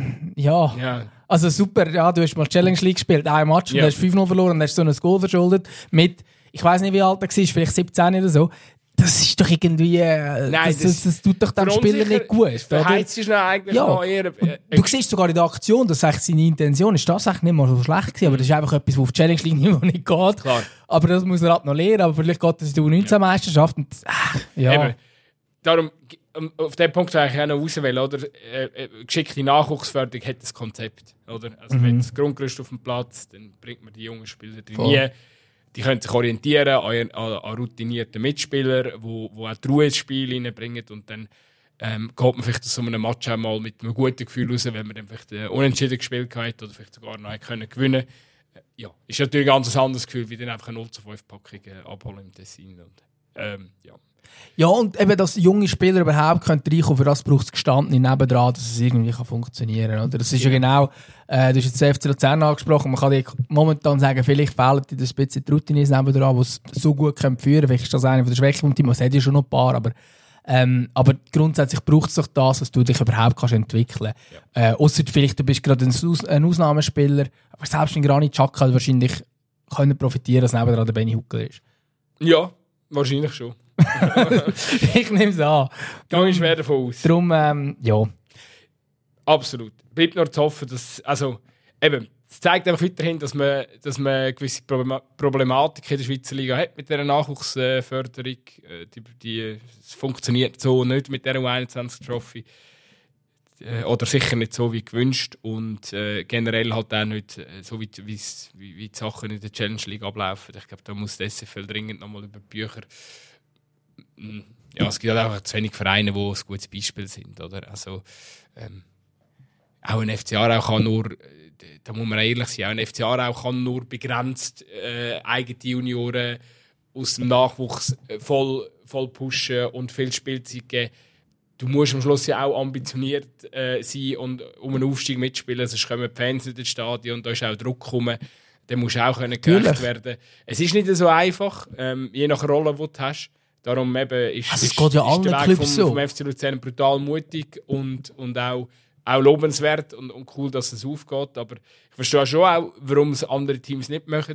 ja. Also super, ja, du hast mal Challenge League gespielt, ein Match, und du hast 5-0 verloren und hast so ein Goal verschuldet mit, ich weiss nicht, wie alt er war, vielleicht 17 oder so. Das ist doch irgendwie, das tut doch dem Spieler nicht gut. Das verheizt ist eigentlich noch eher... Du siehst sogar in der Aktion, dass eigentlich seine Intention ist, das eigentlich nicht mal so schlecht gewesen, aber das ist einfach etwas, was auf die Challenge League nicht geht. Klar. Aber das muss er halt noch lernen, aber vielleicht geht das in der U19-Meisterschaft. Eben. Darum, auf den Punkt will ich auch noch auswählen, oder? Geschickte Nachwuchsförderung hat das Konzept, oder? Also wenn das Grundgerüst auf dem Platz, dann bringt man die jungen Spieler trainieren. Die können sich orientieren an routinierten Mitspielern, die auch die Ruhe ins Spiel reinbringen. Und dann geht man vielleicht aus so einem Match auch mal mit einem guten Gefühl raus, wenn man dann vielleicht unentschieden gespielt hat oder vielleicht sogar noch gewinnen können. Ja, ist natürlich ein ganz anderes Gefühl, wie dann einfach eine 0-5-Packung abholen im Tessin. Und, Ja, und eben, dass junge Spieler überhaupt reinkommen können, für das braucht es Gestandene nebendran, dass es irgendwie funktionieren kann. Das ist ja genau, du hast jetzt den FC Luzern angesprochen, man kann dir momentan sagen, vielleicht fehlen dir ein bisschen die Routines nebendran, die es so gut führen können. Vielleicht ist das eine der Schwächen vom Team, man hat ja schon noch ein paar, aber grundsätzlich braucht es doch das, dass du dich überhaupt kannst entwickeln kannst. Ausser vielleicht, du bist gerade ein Ausnahmespieler, aber selbst ein Granit Xhaka hat wahrscheinlich können profitieren, dass nebendran der Benny Huckel ist. Ja, wahrscheinlich schon. Ich nehme es an. Gehe ich schwer davon aus. Darum, ja. Absolut. Bleibt nur zu hoffen, dass, also, eben, es zeigt einfach weiterhin, dass man eine gewisse Problematik in der Schweizer Liga hat mit dieser Nachwuchsförderung. Es funktioniert so nicht mit dieser U21-Trophy. Oder sicher nicht so wie gewünscht. Und generell halt auch nicht so, wie die Sachen in der Challenge League ablaufen. Ich glaube, da muss der SFL dringend nochmal über die Bücher. Ja, es gibt halt einfach zu wenig Vereine, die ein gutes Beispiel sind. Oder? Also, auch ein FC Aarau kann nur, da muss man ehrlich sein, auch ein FC Aarau kann nur begrenzt eigene Junioren aus dem Nachwuchs voll pushen und viel Spielzeit geben. Du musst am Schluss ja auch ambitioniert sein und um einen Aufstieg mitspielen, sonst kommen die Fans in das Stadion, da ist auch Druck gekommen. Dann musst du auch gerecht werden. Es ist nicht so einfach, je nach Rolle, die du hast. Darum eben ist der Weg vom FC Luzern brutal mutig und auch lobenswert und cool, dass es aufgeht. Aber ich verstehe schon auch, warum es andere Teams nicht machen.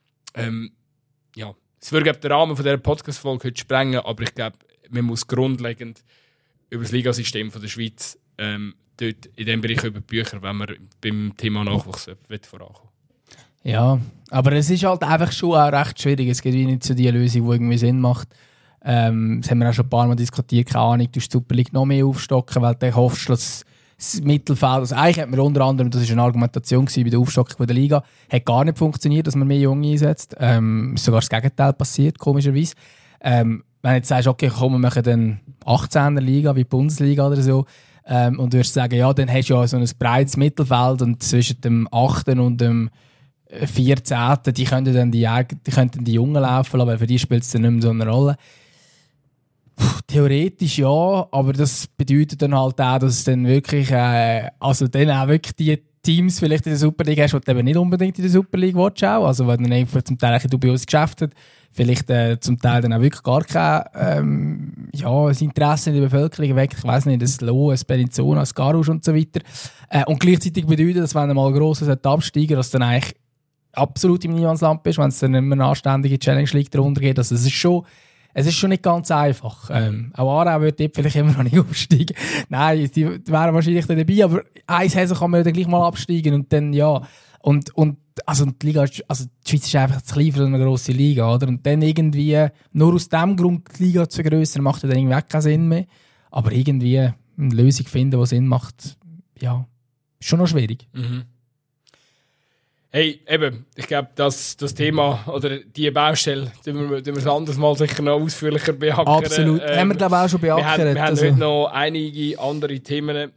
Es würde den Rahmen von dieser Podcast-Folge heute sprengen, aber ich glaube, man muss grundlegend über das Ligasystem der Schweiz dort in diesem Bereich über die Bücher, wenn man beim Thema Nachwuchs vorankommen. Ja, aber es ist halt einfach schon auch recht schwierig. Es gibt nicht so die Lösung, die irgendwie Sinn macht. Das haben wir auch schon ein paar Mal diskutiert. Keine Ahnung, du die Super League noch mehr aufstocken, weil du hoffst, dass das Mittelfeld, also eigentlich hat man unter anderem, das war eine Argumentation bei der Aufstockung der Liga, hat gar nicht funktioniert, dass man mehr Junge einsetzt. Ist sogar das Gegenteil passiert, komischerweise. Wenn du jetzt sagst, okay, komm, wir machen dann 18er Liga, wie die Bundesliga oder so, und du würdest sagen, ja, dann hast du ja so ein breites Mittelfeld und zwischen dem 8. und dem 14. Die könnten dann die Jungen laufen, aber für die spielt es dann nicht mehr so eine Rolle. Theoretisch ja, aber das bedeutet dann halt auch, dass es dann wirklich, also dann auch wirklich die Teams vielleicht in der Superliga hast, die du eben nicht unbedingt in der Superliga willst, auch. Also wenn dann einfach zum Teil ein dubioses Geschäft hat, vielleicht zum Teil dann auch wirklich gar kein das Interesse in der Bevölkerung weckt. Ich weiss nicht, das Lo, das Bellinzona, das Garouche und so weiter. Und gleichzeitig bedeutet, dass wenn einmal grosses absteigen, dass dann eigentlich absolut im Niemandsland bist, wenn es dann nicht mehr eine anständige Challenge League darunter geht. Also es ist schon nicht ganz einfach. Auch Aarau wird dort vielleicht immer noch nicht aufsteigen. Nein, die wären wahrscheinlich dann dabei, aber eine Saison kann man ja dann gleich mal absteigen und dann ja. Und also die Liga ist, also die Schweiz ist einfach zu klein für eine grosse Liga, oder? Und dann irgendwie nur aus dem Grund die Liga zu vergrössern, macht ja dann irgendwie keinen Sinn mehr. Aber irgendwie eine Lösung finden, die Sinn macht, ja, ist schon noch schwierig. Mhm. Hey, eben, ich glaube, das Thema oder die Baustelle, die wir das anderes Mal sicher noch ausführlicher beackern. Absolut, haben wir glaube ich auch schon beackert. Wir haben heute noch einige andere Themen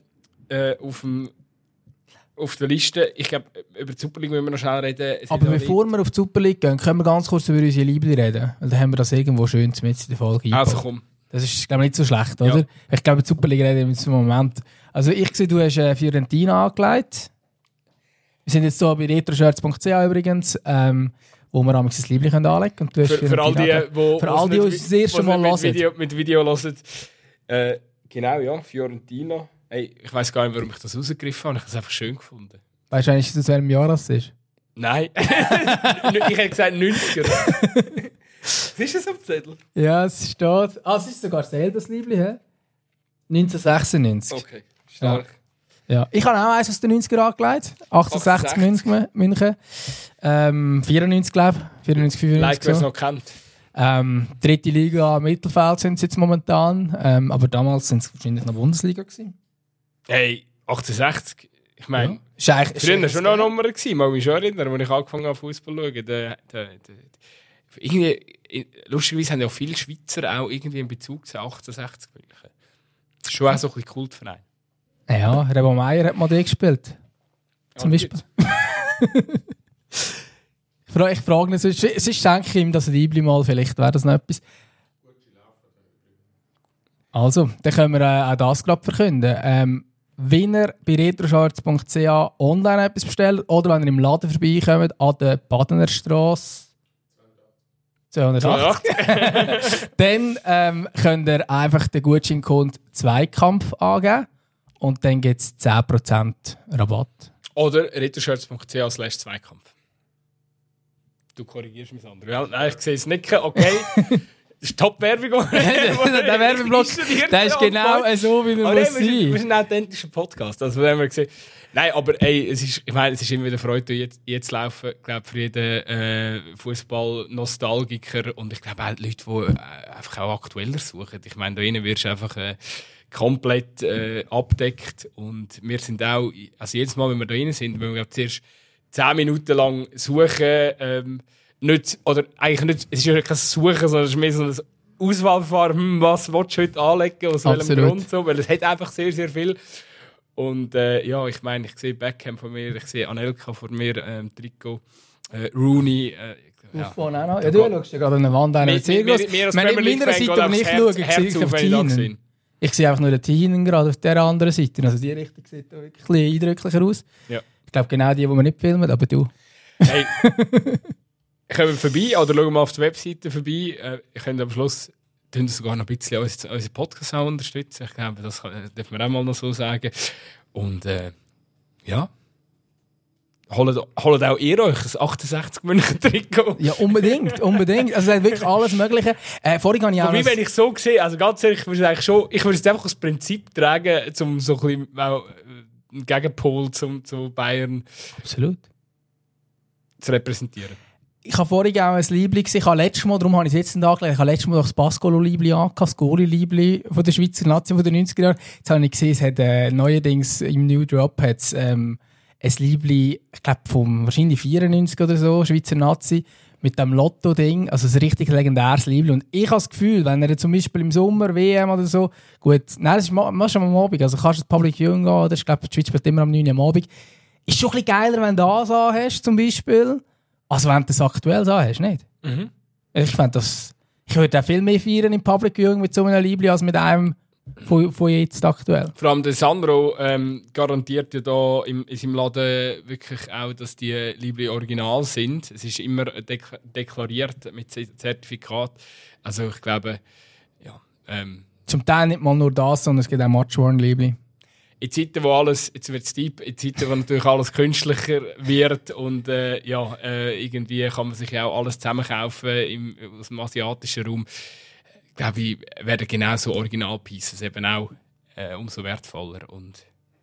auf der Liste. Ich glaube, über die Super League müssen wir noch schnell reden. Aber bevor wir auf die Super League gehen, können wir ganz kurz über unsere Liebling reden. Weil dann haben wir das irgendwo schön mit in der Folge eingebaut. Also komm. Das ist, glaube ich, nicht so schlecht, oder? Ja. Ich glaube, die Super League reden wir im Moment. Also ich sehe, du hast Fiorentina angelegt. Wir sind jetzt hier bei retroshirts.ch übrigens, wo wir am das Liebling anlegen können. Für all die das erste Mal hören. Mit Video hören. Genau, ja, Fiorentina. Hey, ich weiss gar nicht, warum ich das rausgegriffen habe. Ich habe es einfach schön gefunden. Weißt du eigentlich, zu welchem Jahr das ist? Nein. Ich hätte gesagt 90er. Was ist das am Zettel? Ja, es steht... es ist sogar selber das Liebling, hä? 1996. Okay, stark. Ja. Ich habe auch eins aus den 90er angelegt. 68 München. 94, glaube ich. 94, 95. Like, wer es noch kennt. Dritte Liga, Mittelfeld sind sie jetzt momentan. Aber damals sind es wahrscheinlich noch Bundesliga gewesen. Hey, 68. Ich meine, ja. Früher schon noch eine Nummer gewesen. Mal mich schon erinnern, als ich angefangen habe, Fußball zu schauen. Lustigerweise haben ja viele Schweizer auch irgendwie in Bezug zu 68 München. Das ist schon auch so ein bisschen Kultverein. Ja, Rebo Meier hat mal den gespielt. Zum Beispiel. Ich frage ihn, sonst denke ich ihm, dass Liebli mal, vielleicht wäre das noch etwas. Also, dann können wir auch das gerade verkünden. Wenn ihr bei retroshirts.ch online etwas bestellt oder wenn ihr im Laden vorbeikommt, an der Badener Strasse 208, dann könnt ihr einfach den Gutscheincode Zweikampf angeben. Und dann gibt es 10% Rabatt. Oder retroshirts.ch/Zweikampf. Du korrigierst mich, Sandro. Ja, nein, ich sehe es nicht. Okay. Das ist Top-Werbung. Der Werbeblock, der ist genau so, wie er muss sein. Wir sind ein authentischer Podcast. Also, haben wir gesehen. Nein, aber ey, es ist immer wieder Freude, jetzt laufen. Ich glaube, für jeden Fußball-Nostalgiker und ich glaube auch Leute, die einfach auch aktueller suchen. Ich meine, da innen wirst du einfach komplett abdeckt und wir sind auch, also jedes Mal, wenn wir da rein sind, wenn wir zuerst 10 Minuten lang suchen, nicht, oder eigentlich nicht, es ist ja kein Suchen, sondern es ist mehr so ein Auswahlverfahren, was willst du heute anlegen, aus welchem Grund, so, weil es hat einfach sehr, sehr viel. Und ja, ich meine, ich sehe Beckham von mir, ich sehe Anelka von mir, Trikot, Rooney, ja. Ja, du schaust ja gerade an der Wand einen sehr groß. Meiner Seite, wenn ich schaue, sehe ich auf Tinen. Ich sehe einfach nur den Tinen gerade auf der anderen Seite. Also die Richtung sieht da wirklich ein bisschen eindrücklicher aus. Ja. Ich glaube genau die wir nicht filmen, aber du. Hey, kommen wir vorbei oder schauen wir auf die Webseite vorbei. Ich könnte am Schluss sogar noch ein bisschen unseren Podcast auch unterstützen. Ich glaube, das darf man auch mal noch so sagen. Und ja. Holt auch ihr euch ein 68 München Trikot? Ja, unbedingt. Also es ist wirklich alles Mögliche. Vorhin habe ich auch wenn ich so sehe, also ganz ehrlich, ich würde es einfach aus Prinzip tragen, um so ein bisschen einen Gegenpol zu Bayern absolut zu repräsentieren. ich habe vorhin auch ein Liebling gesehen. Ich habe letztes Mal, darum habe ich es jetzt angelegt, ich habe letztes Mal das Pascolo-Liebling angehabt, das Goalie-Liebling von der Schweizer Nazi von den 90er Jahren. Jetzt habe ich gesehen, es hat neuerdings im New Drop hat's, ein Liebling, ich glaube vom wahrscheinlich 94 oder so, Schweizer Nazi, mit dem Lotto-Ding, also ein richtig legendäres Liebling. Und ich habe das Gefühl, wenn er zum Beispiel im Sommer, WM oder so, gut, nein, das ist schon am Abend, also kannst du das Public Viewing gehen, oder? Ich glaube, die Schweiz spielt immer am 9 Uhr am Abend. Ist schon ein bisschen geiler, wenn du das hast, zum Beispiel. Also wenn du das aktuell hast, nicht? Mhm. Ich fände das... Ich würde auch viel mehr feiern im Public Viewing mit so einem Liebling als mit einem von jetzt aktuell. Vor allem der Sandro garantiert ja da in seinem Laden wirklich auch, dass die Liebling original sind. Es ist immer deklariert mit Zertifikat. Also ich glaube, ja... Zum Teil nicht mal nur das, sondern es gibt auch Matchworn-Liebling. In Zeiten, wo alles, jetzt wird es deep, in Zeiten, wo natürlich alles künstlicher wird und irgendwie kann man sich ja auch alles zusammenkaufen aus dem asiatischen Raum, glaube ich, werden genau so Original-Pieces eben auch umso wertvoller und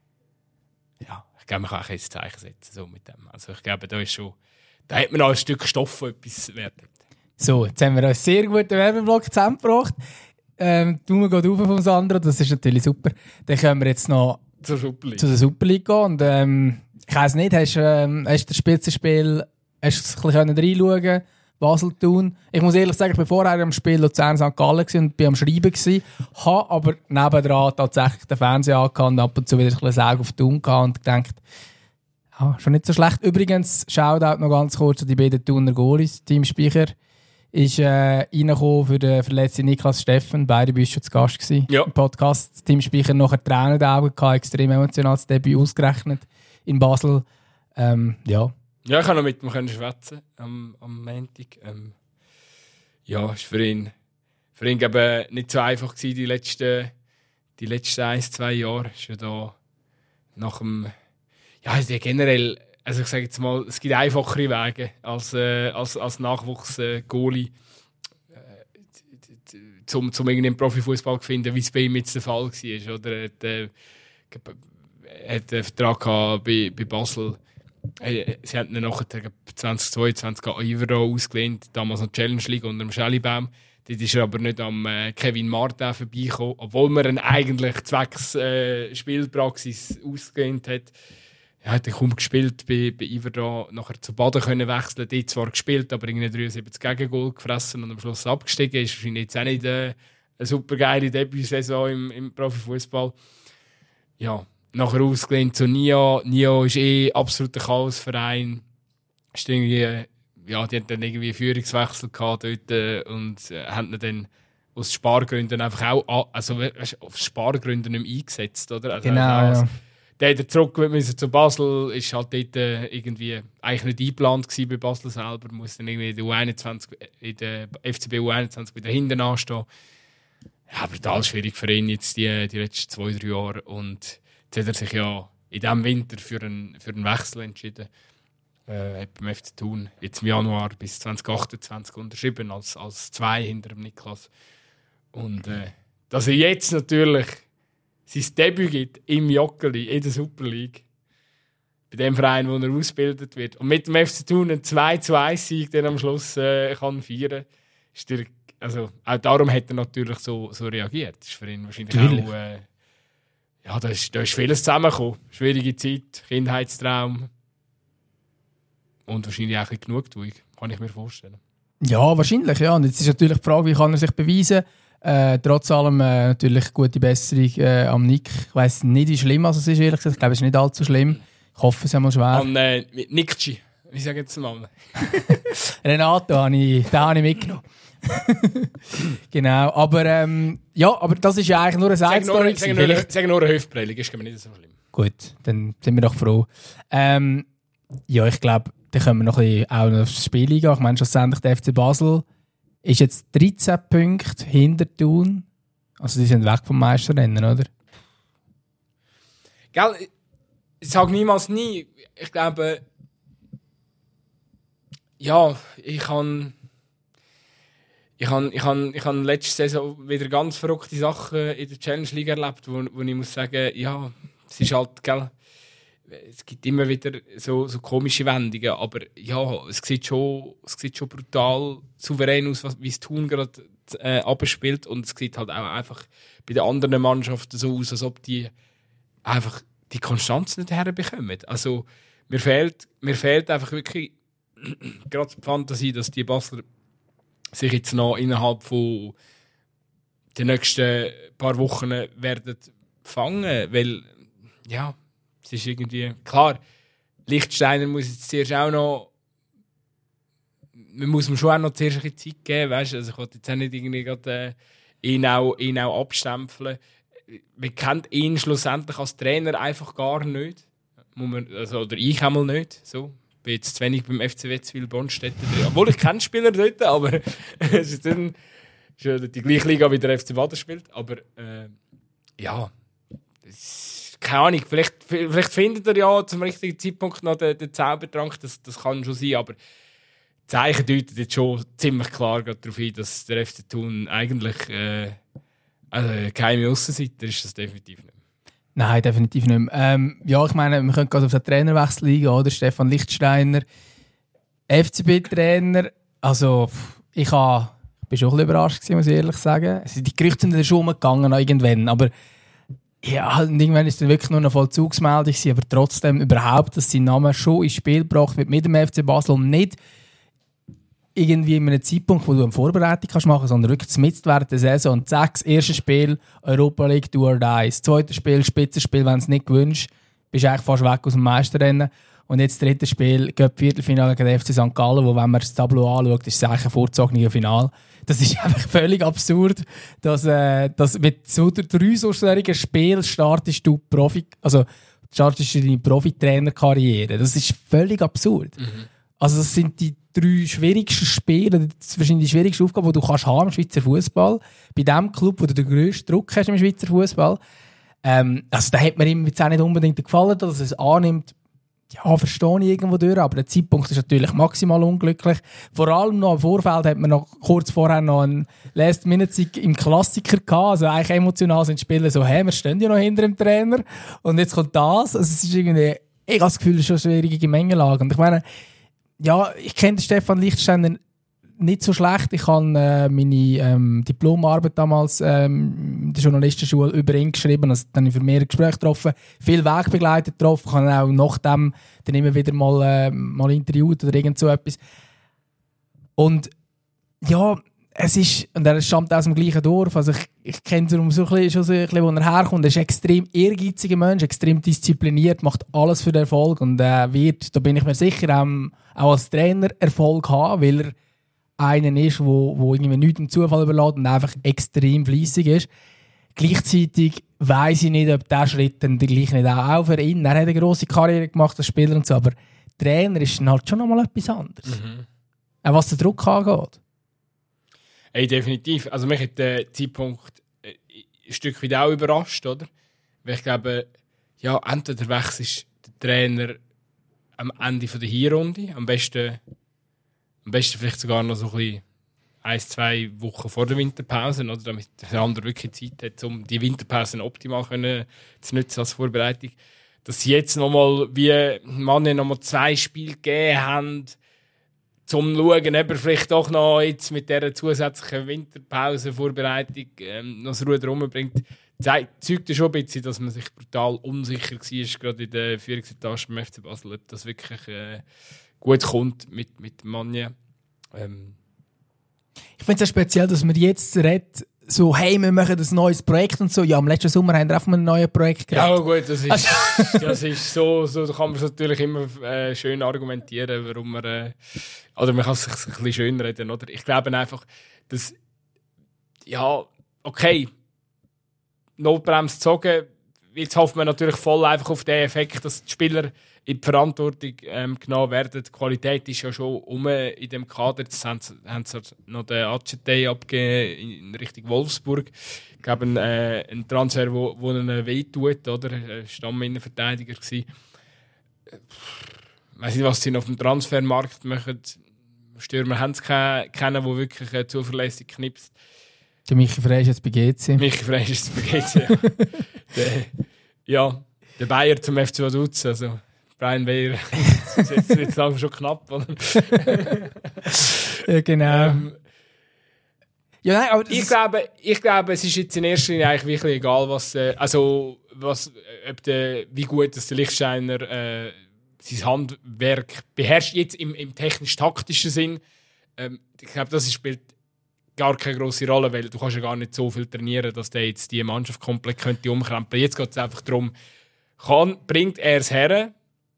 ja, ich glaube, man kann auch ein Zeichen setzen so mit dem. Also ich glaube, da hat man auch ein Stück Stoff, das etwas wert hat. So, jetzt haben wir einen sehr guten Werbeblock zusammengebracht. Daumen geht rauf vom Sandro, das ist natürlich super. Dann können wir jetzt noch zur Super League gehen. Und, ich weiss nicht, hast du das Spitzenspiel ein bisschen reinschauen, Basel-Thun? Ich muss ehrlich sagen, ich war vorher am Spiel Luzern St. Gallen und war am Schreiben. Habe aber nebendran tatsächlich den Fernseher angehabt und ab und zu wieder ein bisschen Auge auf Thun gehabt und gedacht, ja, schon nicht so schlecht. Übrigens, Shoutout noch ganz kurz an die beiden Thuner Goalies, Team Speicher. Ist reingekommen für den verletzten Niklas Steffen. Beide waren schon zu Gast gewesen, im Podcast. Team Speicher nachher Tränen in den Augen gehabt, extrem emotionales Debüt ausgerechnet in Basel. Ja, ich kann noch mit ihm schwätzen am Montag. Ja, es war für ihn eben nicht so einfach gewesen, die letzten 1-2 Jahre. Ist ja da nach dem... Ja, also generell... Also ich sage jetzt mal, es gibt einfachere Wege als Nachwuchs-Goalie, um irgendeinen Profifußball zu finden, wie es bei ihm jetzt der Fall war. Oder er hat einen Vertrag gehabt bei Basel. Sie haben ihn nachher 2022 an Ivero ausgelehnt, damals noch Challenge League unter dem Schellibaum. Dort ist er aber nicht am Kevin Martin vorbeigekommen, obwohl man ihn eigentlich zwecks Spielpraxis ausgelehnt hat. Er hat kaum gespielt bei Iverdon, nachher zu Baden können wechseln. Dort zwar gespielt, aber irgendwie 73 Gegengol gefressen und am Schluss abgestiegen. Ist wahrscheinlich jetzt auch nicht eine super geile Debütsaison im Profifußball. Ja, nachher ausgelehnt zu Nia. Nia ist absolut ein Chaosverein. Die hatten dann irgendwie einen Führungswechsel gehabt dort und haben ihn dann aus Spargründen einfach auch, also auf Spargründen nicht mehr eingesetzt, oder? Also genau, der hat zurück zu Basel, ist halt dort irgendwie eigentlich nicht eingeplant gewesen bei Basel selber, muss dann irgendwie in der FCB U21 wieder hinten anstehen. Ja, brutal schwierig für ihn jetzt die letzten 2-3 Jahre und jetzt hat er sich ja in diesem Winter für einen Wechsel entschieden. Hat beim FC Thun jetzt im Januar bis 2028 unterschrieben als 2 hinter dem Niklas. Und dass er jetzt natürlich sein Debüt gibt im Joggeli in der Super League, bei dem Verein, wo er ausgebildet wird, und mit dem FC Thun einen 2-1-Sieg dann am Schluss kann feiern, ist also auch darum hat er natürlich so reagiert. Das ist für ihn wahrscheinlich auch, da ist vieles zusammengekommen. Schwierige Zeit, Kindheitstraum und wahrscheinlich auch ein bisschen Genugtuung, kann ich mir vorstellen. Ja, wahrscheinlich, ja. Und jetzt ist natürlich die Frage, wie kann er sich beweisen? Trotz allem natürlich gute Besserung am Nick. Ich weiss nicht, wie schlimm es ist, ehrlich gesagt. Ich glaube, es ist nicht allzu schlimm. Ich hoffe, es ist einmal schwer. An Nikci, wie sage ich jetzt mal? Renato habe ich mitgenommen. Genau, aber aber das ist ja eigentlich nur eine Side-Story. Sag nur eine Hüftprellung, ist nicht so schlimm. Gut, dann sind wir doch froh. Ja, ich glaube, dann können wir noch ein bisschen auch noch aufs Spiel eingehen. Ich meine, schlussendlich der FC Basel ist jetzt 13 Punkte hinter Thun. Also die sind weg vom Meisterrennen, oder? Gell, ich sage niemals nie. Ich glaube, ja, ich habe letzte Saison wieder ganz verrückte Sachen in der Challenge League erlebt, wo ich muss sagen, ja, es ist halt, gell, es gibt immer wieder so komische Wendungen, aber ja, es sieht schon brutal souverän aus, wie es Thun gerade abspielt, und es sieht halt auch einfach bei den anderen Mannschaften so aus, als ob die einfach die Konstanz nicht herbekommen. Also mir fehlt einfach wirklich gerade die Fantasie, dass die Basler sich jetzt noch innerhalb von den nächsten paar Wochen werden fangen, weil ja, es ist irgendwie klar, Lichtsteiner muss jetzt zuerst auch noch, man muss ihm schon auch noch zuerst ein bisschen Zeit geben, weißt? Also ich wollte jetzt auch nicht irgendwie gerade, ihn auch abstempeln. Man kennt ihn schlussendlich als Trainer einfach gar nicht, oder ich einmal nicht, so. Ich bin jetzt zu wenig beim FC Wetzwil Bonstetten drin. Obwohl ich kenne Spieler dort, aber es ist dann die gleiche Liga wie der FC Baden spielt. Aber ja, keine Ahnung, vielleicht findet er ja zum richtigen Zeitpunkt noch den Zaubertrank, das kann schon sein, aber die Zeichen deuten jetzt schon ziemlich klar darauf hin, dass der FC Thun eigentlich keine Aussenseiter ist, das definitiv nicht. Nein, definitiv nicht mehr. Ja, ich meine, wir können gerade auf den Trainerwechsel eingehen, oder? Stefan Lichtsteiner, FCB-Trainer. Also, ich war schon ein bisschen überrascht, muss ich ehrlich sagen. Also, die Gerüchte sind schon umgegangen irgendwann, aber ja, irgendwann war es wirklich nur eine Vollzugsmeldung, aber trotzdem überhaupt, dass sein Name schon ins Spiel gebracht wird mit dem FC Basel und nicht irgendwie in einem Zeitpunkt, wo du eine Vorbereitung machen kannst, sondern wirklich mitten während der Saison. Und 6, erstes Spiel, Europa League, do or die. Zweites Spiel, Spitzenspiel, wenn du es nicht gewünscht, bist du eigentlich fast weg aus dem Meisterrennen. Und jetzt drittes Spiel, Viertelfinale gegen den FC St. Gallen, wo, wenn man das Tableau anschaut, ist es eigentlich ein vorgezogenes Finale. Das ist einfach völlig absurd, dass mit so 3 so schwierigen Spielen startest du deine Profi-Trainer-Karriere. Das ist völlig absurd. Mhm. Also das sind die 3 schwierigsten Spiele, das sind die schwierigsten Aufgaben, die du kannst haben im Schweizer Fußball. Bei dem Club, wo du den grössten Druck hast im Schweizer Fußball. Also da hat mir ihm jetzt auch nicht unbedingt gefallen, dass er es annimmt. Ja, verstehe ich irgendwo durch, aber der Zeitpunkt ist natürlich maximal unglücklich. Vor allem noch im Vorfeld hat man noch kurz vorher noch einen Last-Minute-Sieg im Klassiker gehabt. Also eigentlich emotional sind die Spieler so, hey, wir stehen ja noch hinter dem Trainer. Und jetzt kommt das. Also es ist irgendwie, ich habe das Gefühl, es ist schon eine schwierige Gemengelage. Und ich meine, ja, ich kenne Stefan Lichtsteiner nicht so schlecht. Ich habe meine Diplomarbeit damals in der Journalistenschule über ihn geschrieben, also dann für mehrere Gespräche getroffen, viel Wegbegleiter getroffen, ich habe auch nachdem dann immer wieder mal interviewt oder irgend so etwas. Und ja, es ist, und er stammt aus dem gleichen Dorf, also ich kenne ihn so ein bisschen, wo er herkommt. Er ist ein extrem ehrgeiziger Mensch, extrem diszipliniert, macht alles für den Erfolg und wird, da bin ich mir sicher, auch als Trainer Erfolg haben, weil er einer ist, wo irgendwie nichts dem Zufall überlässt und einfach extrem fleissig ist. Gleichzeitig weiss ich nicht, ob dieser Schritt dann gleich nicht auch für ihn. Er hat eine grosse Karriere gemacht als Spieler und so, aber Trainer ist dann halt schon nochmal etwas anderes. Mhm. Auch was den Druck angeht. Hey, definitiv. Also mich hat der Zeitpunkt ein Stück weit auch überrascht, oder? Weil ich glaube, ja, entweder wechselst der Trainer am Ende der Hinrunde, am besten vielleicht sogar noch so ein bisschen 1-2 Wochen vor der Winterpause, oder, damit der andere wirklich Zeit hat, um die Winterpause optimal zu nutzen als Vorbereitung. Dass sie jetzt nochmal, wie Mann noch mal 2 Spiele gegeben haben, zum Schauen, ob er vielleicht doch noch jetzt mit dieser zusätzlichen Winterpause-Vorbereitung noch das Ruder rumbringt, zeugt ja schon ein bisschen, dass man sich brutal unsicher war, gerade in der Führungsetage beim FC Basel, ob das wirklich gut kommt mit Manje. Ich finde es ja speziell, dass man jetzt redet, so, hey, wir machen ein neues Projekt und so. Ja, im letzten Sommer haben wir auch ein neues Projekt gehabt. Ja, gut, das ist so, da kann man es natürlich immer schön argumentieren, warum man, oder man kann es sich ein bisschen schön reden, oder? Ich glaube einfach, dass, ja, okay, Notbremse gezogen, jetzt hofft man natürlich voll einfach auf den Effekt, dass die Spieler in die Verantwortung genommen werden. Die Qualität ist ja schon in dem Kader. Jetzt haben sie noch den Acetei abgegeben in Richtung Wolfsburg. Ich glaube, ein Transfer, wo ihnen wehtut, oder? Stamminnenverteidiger gewesen. Ich weiss nicht, was sie noch auf dem Transfermarkt machen. Stürmer haben sie keinen, der wirklich zuverlässig knipst. Der Michi Frey ist jetzt bei GC. Michi Frey ist jetzt bei GC, ja. Ja. Der Bayer zum FC Vaduz, also Brian Bayer, jetzt wird es langsam schon knapp, oder? Ja, genau. Ja, nein, aber ich glaube, es ist jetzt in erster Linie eigentlich wirklich egal, wie gut dass der Lichtsteiner sein Handwerk beherrscht, jetzt im technisch-taktischen Sinn. Ich glaube, das spielt gar keine grosse Rolle, weil du kannst ja gar nicht so viel trainieren, dass der jetzt die Mannschaft komplett könnte umkrempeln. Jetzt geht es einfach darum, bringt er es her,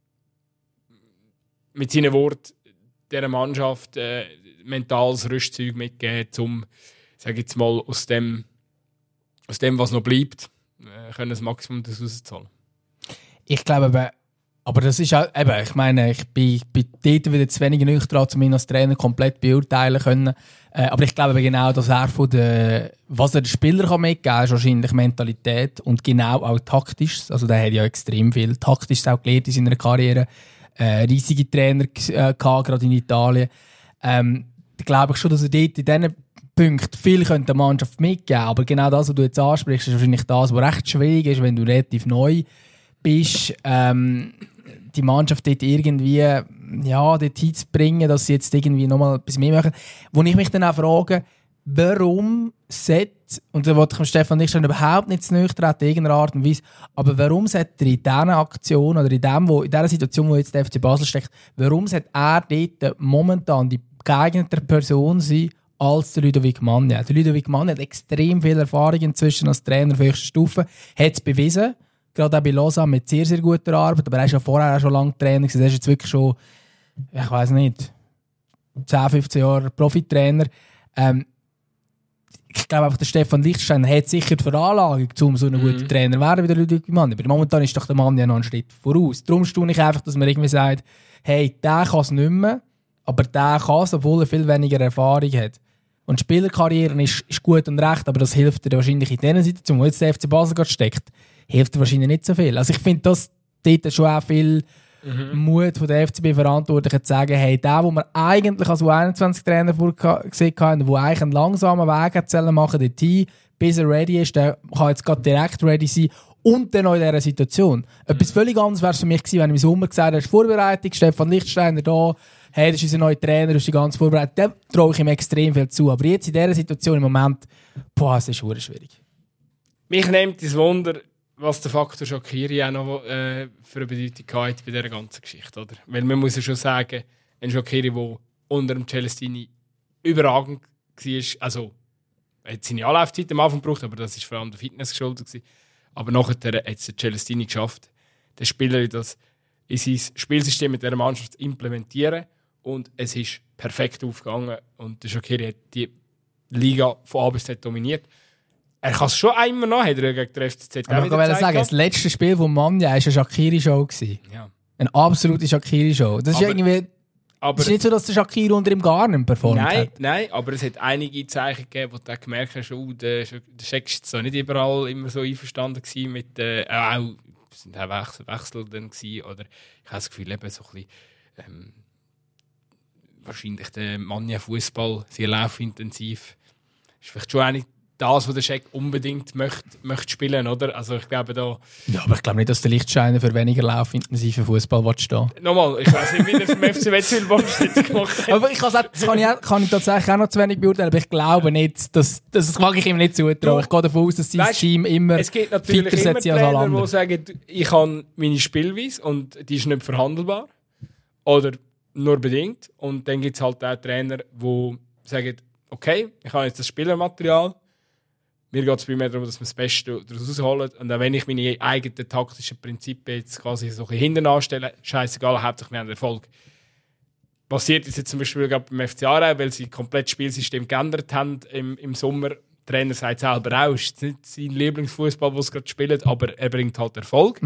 mit seinen Worten dieser Mannschaft mentales Rüstzeug mitgeben, um, sage jetzt mal, aus dem, was noch bleibt, können das Maximum daraus rauszuholen. Ich glaube, aber das ist auch, eben, ich meine, ich bin dort wieder zu wenig nüchtern, um ihn als Trainer komplett beurteilen können. Aber ich glaube genau, dass er was er den Spieler mitgeben kann, ist wahrscheinlich Mentalität und genau auch taktisch. Also der hat ja extrem viel taktisch auch gelernt in seiner Karriere. Riesige Trainer gehabt, gerade in Italien. Da glaube ich schon, dass er dort in diesen Punkten viel der Mannschaft mitgeben könnte. Aber genau das, was du jetzt ansprichst, ist wahrscheinlich das, was recht schwierig ist, wenn du relativ neu bist, die Mannschaft dort irgendwie dort hinzubringen, dass sie jetzt irgendwie nochmal etwas mehr machen. Wo ich mich dann auch frage, warum und da wollte ich Stefan nicht schon überhaupt nicht zu nahe treten, in irgendeiner Art und Weise, aber warum sollte er in dieser Aktion oder in dieser Situation, wo jetzt der FC Basel steckt, warum sollte er dort momentan die geeignete Person sein als der Ludovic Magna? Der Ludovic Magna hat extrem viel Erfahrung inzwischen als Trainer auf höchster Stufe, hat es bewiesen, gerade auch bei Lausanne mit sehr, sehr guter Arbeit, aber er ist ja vorher auch schon lange Trainer gewesen. Er ist jetzt wirklich schon, ich weiß nicht, 10, 15 Jahre Profitrainer. Ich glaube einfach, der Stefan Lichtsteiner hat sicher die Veranlagung, um so ein guter Trainer zu werden wie der Ludovic Magna. Aber momentan ist doch der Mann ja noch einen Schritt voraus. Darum staune ich einfach, dass man irgendwie sagt, hey, der kann es nicht mehr, aber der kann es, obwohl er viel weniger Erfahrung hat. Und die Spielerkarriere ist gut und recht, aber das hilft dir wahrscheinlich in dieser Situation, wo jetzt der FC Basel gerade steckt, hilft dir wahrscheinlich nicht so viel. Also ich finde, dass dort schon auch viel Mut von der FCB-Verantwortlichen zu sagen, hey, der, wo wir eigentlich als U21-Trainer gesehen haben, der eigentlich einen langsamen Weg hat machen dorthin, bis er ready ist, der kann jetzt gerade direkt ready sein und dann auch in dieser Situation. Etwas völlig anderes wäre es für mich gewesen, wenn ich im Sommer gesagt hätte, Vorbereitung, Stefan Lichtsteiner da, hey, das ist unser neuer Trainer, das ist die ganze Vorbereitung, dem traue ich ihm extrem viel zu. Aber jetzt in dieser Situation im Moment, es ist verdammt schwierig. Mich nimmt das Wunder, was der Faktor Shaqiri auch noch für eine Bedeutung hat bei dieser ganzen Geschichte. Oder? Weil man muss ja schon sagen, ein Shaqiri, der unter dem Celestini überragend war, also er hat seine Anlaufzeit am Anfang gebraucht, aber das war vor allem der Fitness geschuldet. Aber nachher hat es der Celestini geschafft, den Spieler das in sein Spielsystem mit dieser Mannschaft zu implementieren und es ist perfekt aufgegangen und der Shaqiri hat die Liga von A bis Z dominiert. Er kann es schon einmal noch, hat er gegen den FCZ auch wieder gezeigt. Sagen, das letzte Spiel von Magna war eine Shaqiri-Show. Ja. Eine absolute Shaqiri-Show. Das ist irgendwie... Es ist nicht so, dass der Shaqiri unter ihm gar nicht performt hat. Nein, aber es hat einige Zeichen gegeben, wo du gemerkt hast, der Scheck ist so nicht überall immer so einverstanden gewesen mit... auch sind auch Wechsel dann gewesen, oder ich habe das Gefühl, eben so ein bisschen... wahrscheinlich der Magna-Fußball sehr laufintensiv. Ist vielleicht schon eigentlich das, was der Scheck unbedingt möchte spielen, oder? Also ich glaube da... Ja, aber ich glaube nicht, dass der Lichtsteiner für weniger laufintensiven Fußball stehen. Nochmal, ich weiß nicht, wie der vom FC Wetzwil gemacht hat. Aber kann ich tatsächlich auch noch zu wenig beurteilen, aber ich glaube nicht, das mag ich ihm nicht zutrauen. Ich gehe davon aus, dass sein Team immer es gibt natürlich immer Trainer, die sagen, ich habe meine Spielweise und die ist nicht verhandelbar. Oder nur bedingt. Und dann gibt es halt auch Trainer, die sagen, okay, ich habe jetzt das Spielermaterial, mir geht es primär darum, dass wir das Beste daraus holen. Und auch wenn ich meine eigenen taktischen Prinzipien jetzt quasi so ein bisschen hinten anstelle, scheißegal, hauptsächlich wir haben Erfolg. Passiert ist jetzt zum Beispiel gerade beim FC Aarau, weil sie komplett das Spielsystem geändert haben im Sommer. Der Trainer sagt selber auch, es ist nicht sein Lieblingsfußball, den sie gerade spielen, aber er bringt halt Erfolg.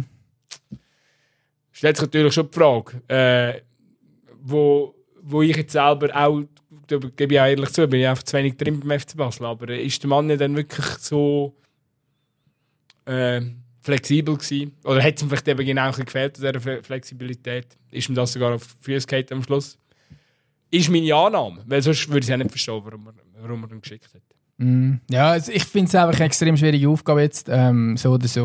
Stellt sich natürlich schon die Frage, wo ich jetzt selber auch, da gebe ich auch ehrlich zu, bin ich einfach zu wenig drin beim FC Basel. Aber ist der Mann ja dann wirklich so flexibel gewesen? Oder hat es ihm vielleicht eben genau gefehlt, dieser Flexibilität? Ist ihm das sogar auf die Füße gefallen am Schluss? Ist meine Annahme. Weil sonst würde ich auch nicht verstehen, warum er ihn geschickt hat. Ja, also ich finde es einfach eine extrem schwierige Aufgabe jetzt, so oder so.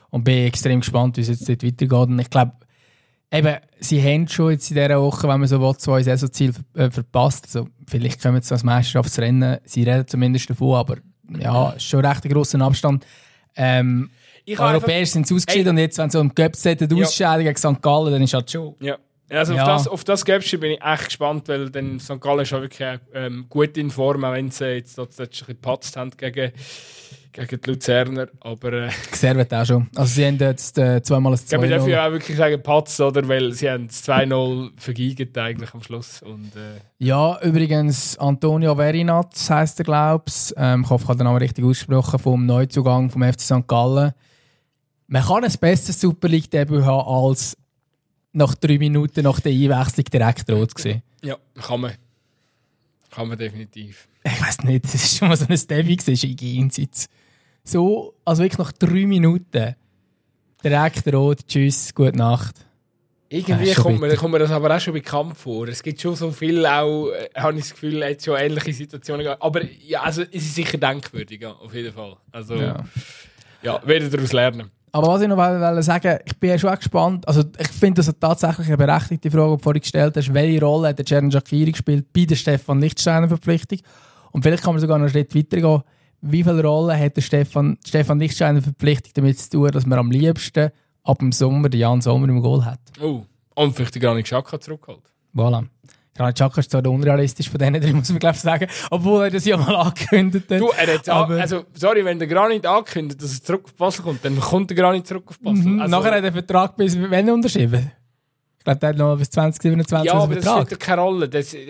Und bin extrem gespannt, wie es jetzt dort weitergeht. Und ich glaube, eben, sie haben schon jetzt in dieser Woche, wenn man so will, 2 Saisonziele verpasst. Also, vielleicht kommen sie als Meisterschaftsrennen, sie reden zumindest davon, aber ja, ist schon recht ein grosser Abstand. Europäisch sind sie ausgeschieden und jetzt, wenn sie um die Göpse ausscheiden gegen St. Gallen, dann ist halt schon. Ja. Also auf das Göpsche bin ich echt gespannt, weil dann St. Gallen ist auch wirklich gut in Form, auch wenn sie jetzt ein bisschen gepatzt haben gegen die Luzerner. Aber Servet auch schon. Also sie haben jetzt zweimal ein 2-0. Ich glaube, ich darf ja auch wirklich sagen Patz, oder? Weil sie haben das 2-0 vergeigt eigentlich am Schluss. Und, ja, übrigens Antonio Verinat heisst er, glaube ich. Ich hoffe, ich habe den Namen richtig ausgesprochen, vom Neuzugang vom FC St. Gallen. Man kann ein besseres Super League-Debüt haben als nach 3 Minuten nach der Einwechslung direkt rot gesehen. Ja, kann man. Kann man definitiv. Ich weiss nicht, das ist schon mal so ein Debüt gewesen, jenseits. So, also wirklich nach 3 Minuten direkt rot, tschüss, gute Nacht. Irgendwie kommt mir das aber auch schon bekannt vor. Es gibt schon so viel, auch, habe ich das Gefühl, jetzt schon ähnliche Situationen. Aber ja, also es ist sicher denkwürdig, ja, auf jeden Fall. Also ja, werden daraus lernen. Aber was ich noch sagen, ich bin ja schon gespannt. Also ich finde das tatsächlich eine berechtigte Frage, die du vorhin gestellt hast. Welche Rolle hat der Ceren Shaqiri gespielt bei der Stefan Lichtsteiner Verpflichtung? Und vielleicht kann man sogar noch einen Schritt weitergehen. Wie viele Rollen hat der Stefan Lichtsteiner Verpflichtung damit zu tun, dass man am liebsten ab dem Sommer den Jan Sommer im Goal hat? Oh, und vielleicht den Granit Xhaka zurückholt. Voilà. Granit Xhaka ist zwar der unrealistisch von denen drei, muss man glaube ich sagen, obwohl er das ja mal angekündigt hat. Du, also, sorry, wenn der Granit ankündigt, dass er zurück auf Basel kommt, dann kommt der Granit zurück auf Basel. Also, nachher hat er den Vertrag bis wann unterschrieben? Ich glaube, der hat noch bis 2027 ja, aber Vertrag. Das spielt keine Rolle.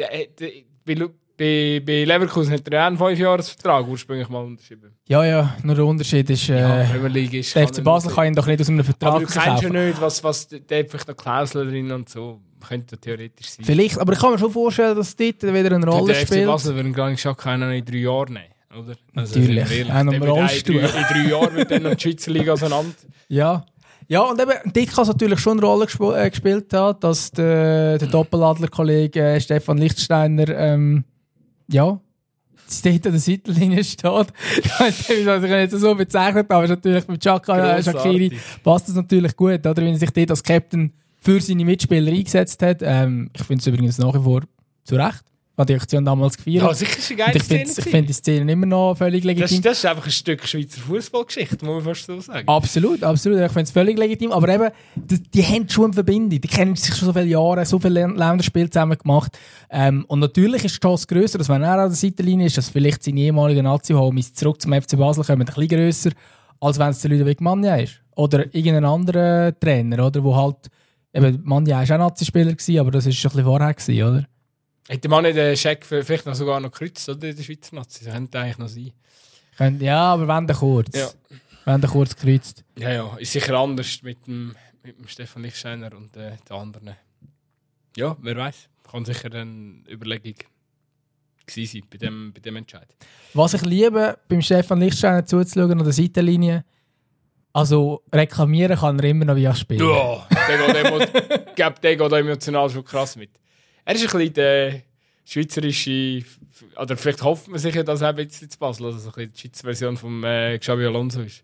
Bei Leverkusen hat er einen 5-Jahres-Vertrag ursprünglich mal unterschrieben. Ja, nur der Unterschied ist, Premier League ist der FC Basel kann ihn doch nicht aus einem Vertrag aber du kennst ja nicht, was der hat vielleicht noch Klauseln drin und so. Könnte theoretisch sein. Vielleicht, aber ich kann mir schon vorstellen, dass dort wieder eine Rolle spielt. Der FC Basel würde gar nicht noch in 3 Jahren nehmen, oder? Also natürlich, auch noch im Rollstuhl. In 3 Jahren wird dann noch die Schweizer Liga auseinander. Ja, und eben, dort kann es natürlich schon eine Rolle gespielt haben, dass der Doppeladler-Kollege Stefan Lichtsteiner, dort an der Seitenlinie steht. Ich weiß nicht, was ich jetzt so bezeichnet habe, aber natürlich mit Shaqiri passt das natürlich gut, oder? Wenn er sich dort als Captain für seine Mitspieler eingesetzt hat. Ich finde es übrigens nach wie vor zu Recht. Ich habe die Aktion damals gefeiert. Ja, sicher ist eine geile Szene. Ich finde die Szene immer noch völlig legitim. Das ist einfach ein Stück Schweizer Fußballgeschichte, muss man fast so sagen. Absolut. Ich finde es völlig legitim. Aber eben, die haben schon eine Verbindung. Die kennen sich schon so viele Jahre, so viele Länderspiele zusammen gemacht. Und natürlich ist die Chance grösser, dass wenn er an der Seitenlinie ist, dass vielleicht seine ehemaligen Nazi-Homies zurück zum FC Basel kommen, ein bisschen grösser, als wenn es der Ludovic Magna ist. Oder irgendein anderer Trainer, oder? Wo halt, eben, Magna war auch Nazi-Spieler, aber das war schon ein bisschen vorher, oder? Hätte man nicht den Scheck vielleicht noch sogar noch gekreuzt, oder? In der Schweizer Nazi. Das könnte eigentlich noch sein. Ja, aber wenn der kurz. Ja. Wenn der kurz gekreuzt. Ja. Ist sicher anders mit dem Stefan Lichtsteiner und den anderen. Ja, wer weiß. Kann sicher eine Überlegung gewesen sein bei dem Entscheid. Was ich liebe, beim Stefan Lichtsteiner zuzuschauen an der Seitenlinie, also reklamieren kann er immer noch wie spielen. Ja, der geht emotional schon krass mit. Er ist ein bisschen der schweizerische, oder vielleicht hofft man sich ja, dass er jetzt in Basel, also so ein bisschen die Schweizer Version von Xabi Alonso ist.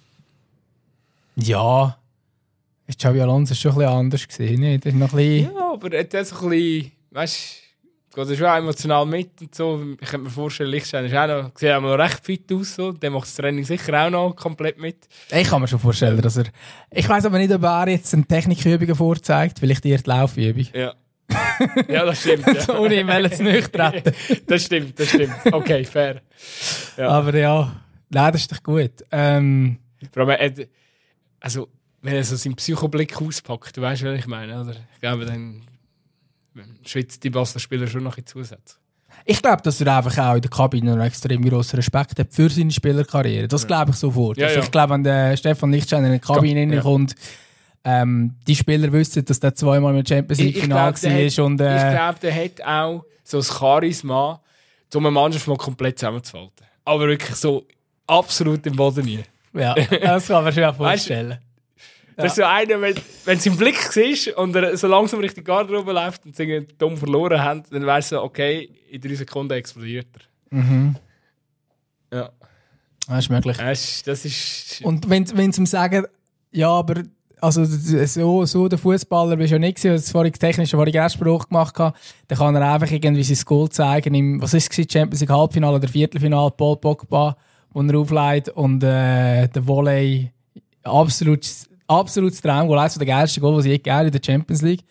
Ja, Xabi Alonso ist schon ein bisschen anders gewesen, nicht? Das ist noch ein bisschen... Ja, aber er hat so ein bisschen, weißt du, geht er schon auch emotional mit und so. Ich könnte mir vorstellen, Lichtstein ist auch noch, sieht auch noch recht fit aus, so. Der macht das Training sicher auch noch komplett mit. Ich kann mir schon vorstellen, dass er... Ich weiss aber nicht, ob er jetzt eine Technikübung vorzeigt, vielleicht eher die Laufübung. Ja. Ja, das stimmt. Ja. Ohne ihm zu nahe treten. Das stimmt. Okay, fair. Ja. Aber ja, nein, das ist doch gut. Vor allem, also, wenn er so seinen Psychoblick auspackt, du weißt, was ich meine, oder? Ich glaube, dann schwitzt die Basler Spieler schon noch ein Zusatz. Ich glaube, dass er einfach auch in der Kabine einen extrem grossen Respekt hat für seine Spielerkarriere. Das glaube ich sofort. Ja, also, ich glaube, wenn der Stefan Lichtsteiner in die Kabine reinkommt, die Spieler wissen, dass der zweimal mit Champions League Final war. Ich glaube, der hat auch so ein Charisma, um eine Mannschaft mal komplett zusammenzufalten. Aber wirklich so absolut im Boden nie. Ja, das kann man sich auch vorstellen. Weißt, das ist so einer, wenn es im Blick ist und er so langsam Richtung Garderobe läuft und sie dumm verloren haben, dann weißt du, okay, in 3 Sekunden explodiert er. Mhm. Ja. Das ist möglich. Das ist... Und wenn sie ihm sagen, Ja, aber also, so der Fußballer bist du ja nicht gewesen, als vorhin technisch Anspruch gemacht habe. Dann kann er einfach irgendwie sein Goal zeigen im, was ist es, Champions League Halbfinale oder Viertelfinale, Paul Pogba, wo er auflegt und der Volley, absolutes Traumgoal, eines der geilsten Goal, die sie je gegeben in der Champions League.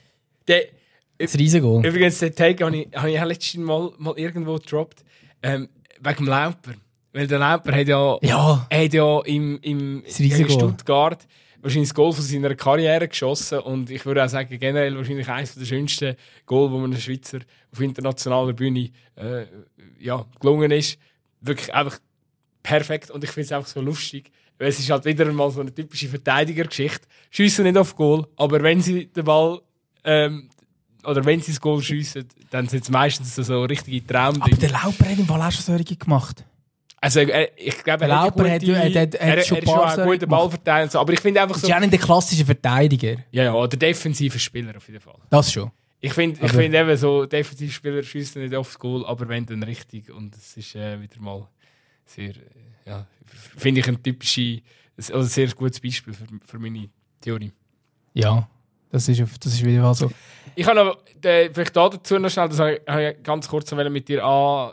Das Riesengoal. Übrigens, den Take habe ich letztes Mal irgendwo gedroppt, wegen dem Lauper. Weil der Lauper hat ja im gegen Stuttgart wahrscheinlich das Goal von seiner Karriere geschossen und ich würde auch sagen, generell wahrscheinlich eines der schönsten Goal, wo man einem Schweizer auf internationaler Bühne gelungen ist. Wirklich einfach perfekt und ich finde es einfach so lustig. Weil es ist halt wieder mal so eine typische Verteidigergeschichte. Schiessen nicht auf Goal, aber wenn sie den Ball oder wenn sie das Goal schiessen, dann sind es meistens so richtige Traum. Aber der Lauper hat im Fall auch schon solche gemacht. Also ich glaube, er hat schon einen guten Ballverteidiger. So. Aber ich finde einfach so... Ist ja nicht der klassische Verteidiger. Ja, der defensive Spieler auf jeden Fall. Das schon. Ich finde eben so, defensive Spieler schiessen nicht aufs Goal, aber wenn dann richtig. Und es ist wieder mal sehr... finde ich ein sehr gutes Beispiel für meine Theorie. Ja, das ist wieder mal so. Ich habe noch, vielleicht dazu noch schnell, das habe ich ganz kurz mit dir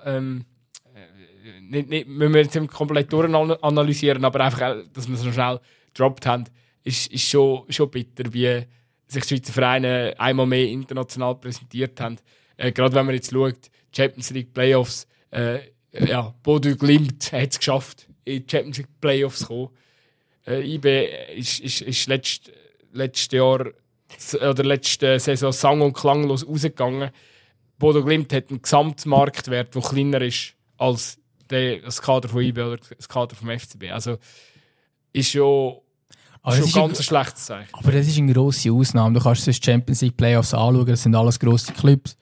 nicht müssen wir jetzt komplett durchanalysieren, aber einfach, dass wir es noch schnell gedroppt haben, ist schon bitter, wie sich die Schweizer Vereine einmal mehr international präsentiert haben. Gerade wenn man jetzt schaut, Champions League Playoffs, Bodø Glimt hat es geschafft, in die Champions League Playoffs zu kommen. IB ist letztes Jahr oder letzte Saison sang- und klanglos rausgegangen. Bodø Glimt hat einen Gesamtmarktwert, der kleiner ist als das Kader von IB oder das Kader vom FCB. Also ist schon ganz ein schlechtes Zeichen. Aber das ist eine grosse Ausnahme. Du kannst die Champions League Playoffs anschauen, das sind alles grosse Clubs.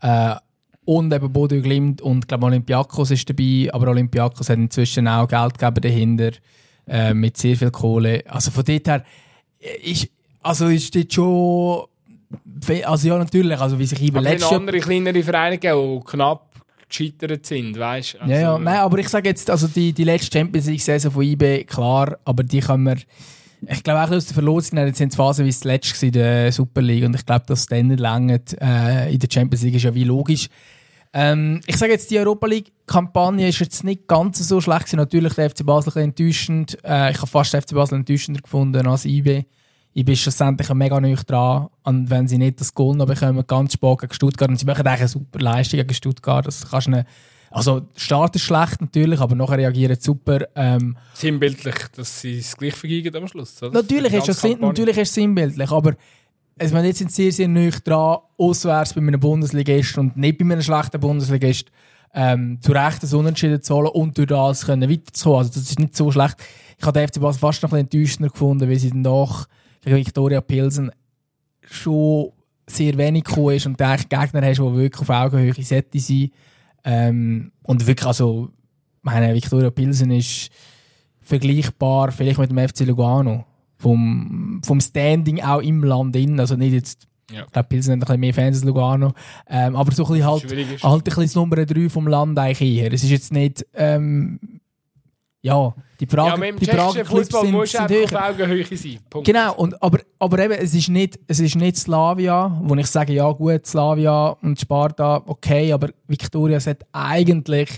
Und eben Bodø Glimt und ich glaube Olympiakos ist dabei, aber Olympiakos hat inzwischen auch Geldgeber dahinter mit sehr viel Kohle. Also von dort her ist dort schon... Also ja, natürlich, also wie sich IB letztes Jahr... andere kleinere Vereine gegeben, die knapp gescheitert sind, weißt du? Also, nein, aber ich sage jetzt, also die letzte Champions League-Saison von IB, klar, aber die können wir... Ich glaube auch aus der Verlosung, jetzt sind es phasenweise das letzte in der Super League und ich glaube, dass es dann nicht langt in der Champions League ist ja wie logisch. Ich sage jetzt, die Europa League-Kampagne ist jetzt nicht ganz so schlecht gewesen. Natürlich der FC Basel ein bisschen enttäuschend. Ich habe fast den FC Basel enttäuschender gefunden als IB. IB ist schlussendlich mega nahe dran. Und wenn sie nicht das Goal noch bekommen, ganz spät gegen Stuttgart. Und sie machen eigentlich eine super Leistung gegen Stuttgart. Das kannst du also, der Start ist schlecht natürlich, aber nachher reagieren sie super. Sinnbildlich, dass sie es gleich vergeigen am Schluss. Oder? Natürlich ist es sinnbildlich, aber also, jetzt sind sie sehr nahe dran, auswärts bei einem Bundesligist und nicht bei einem schlechten Bundesligist zu Recht das Unentschieden zu holen und durch das können weiterzukommen. Also das ist nicht so schlecht. Ich habe den FC Basel fast noch ein bisschen enttäuschender gefunden, weil sie danach gegen Viktoria Pilsen schon sehr wenig gekommen ist und du eigentlich Gegner hast, die wirklich auf Augenhöhe sollte sein. Und wirklich, also, meine Viktoria Pilsen ist vergleichbar vielleicht mit dem FC Lugano. Vom Standing auch im Land in. Also nicht jetzt, ich glaube, Pilsen hat ein bisschen mehr Fans als Lugano. Aber so ein bisschen halt ein bisschen das Nummer 3 vom Land eigentlich eher. Es ist jetzt nicht, die Prager Clubs sind auf Augenhöhe sein. Punkt. Genau, aber eben, es ist nicht Slavia, wo ich sage, ja gut, Slavia und Sparta, okay, aber Viktoria sollte eigentlich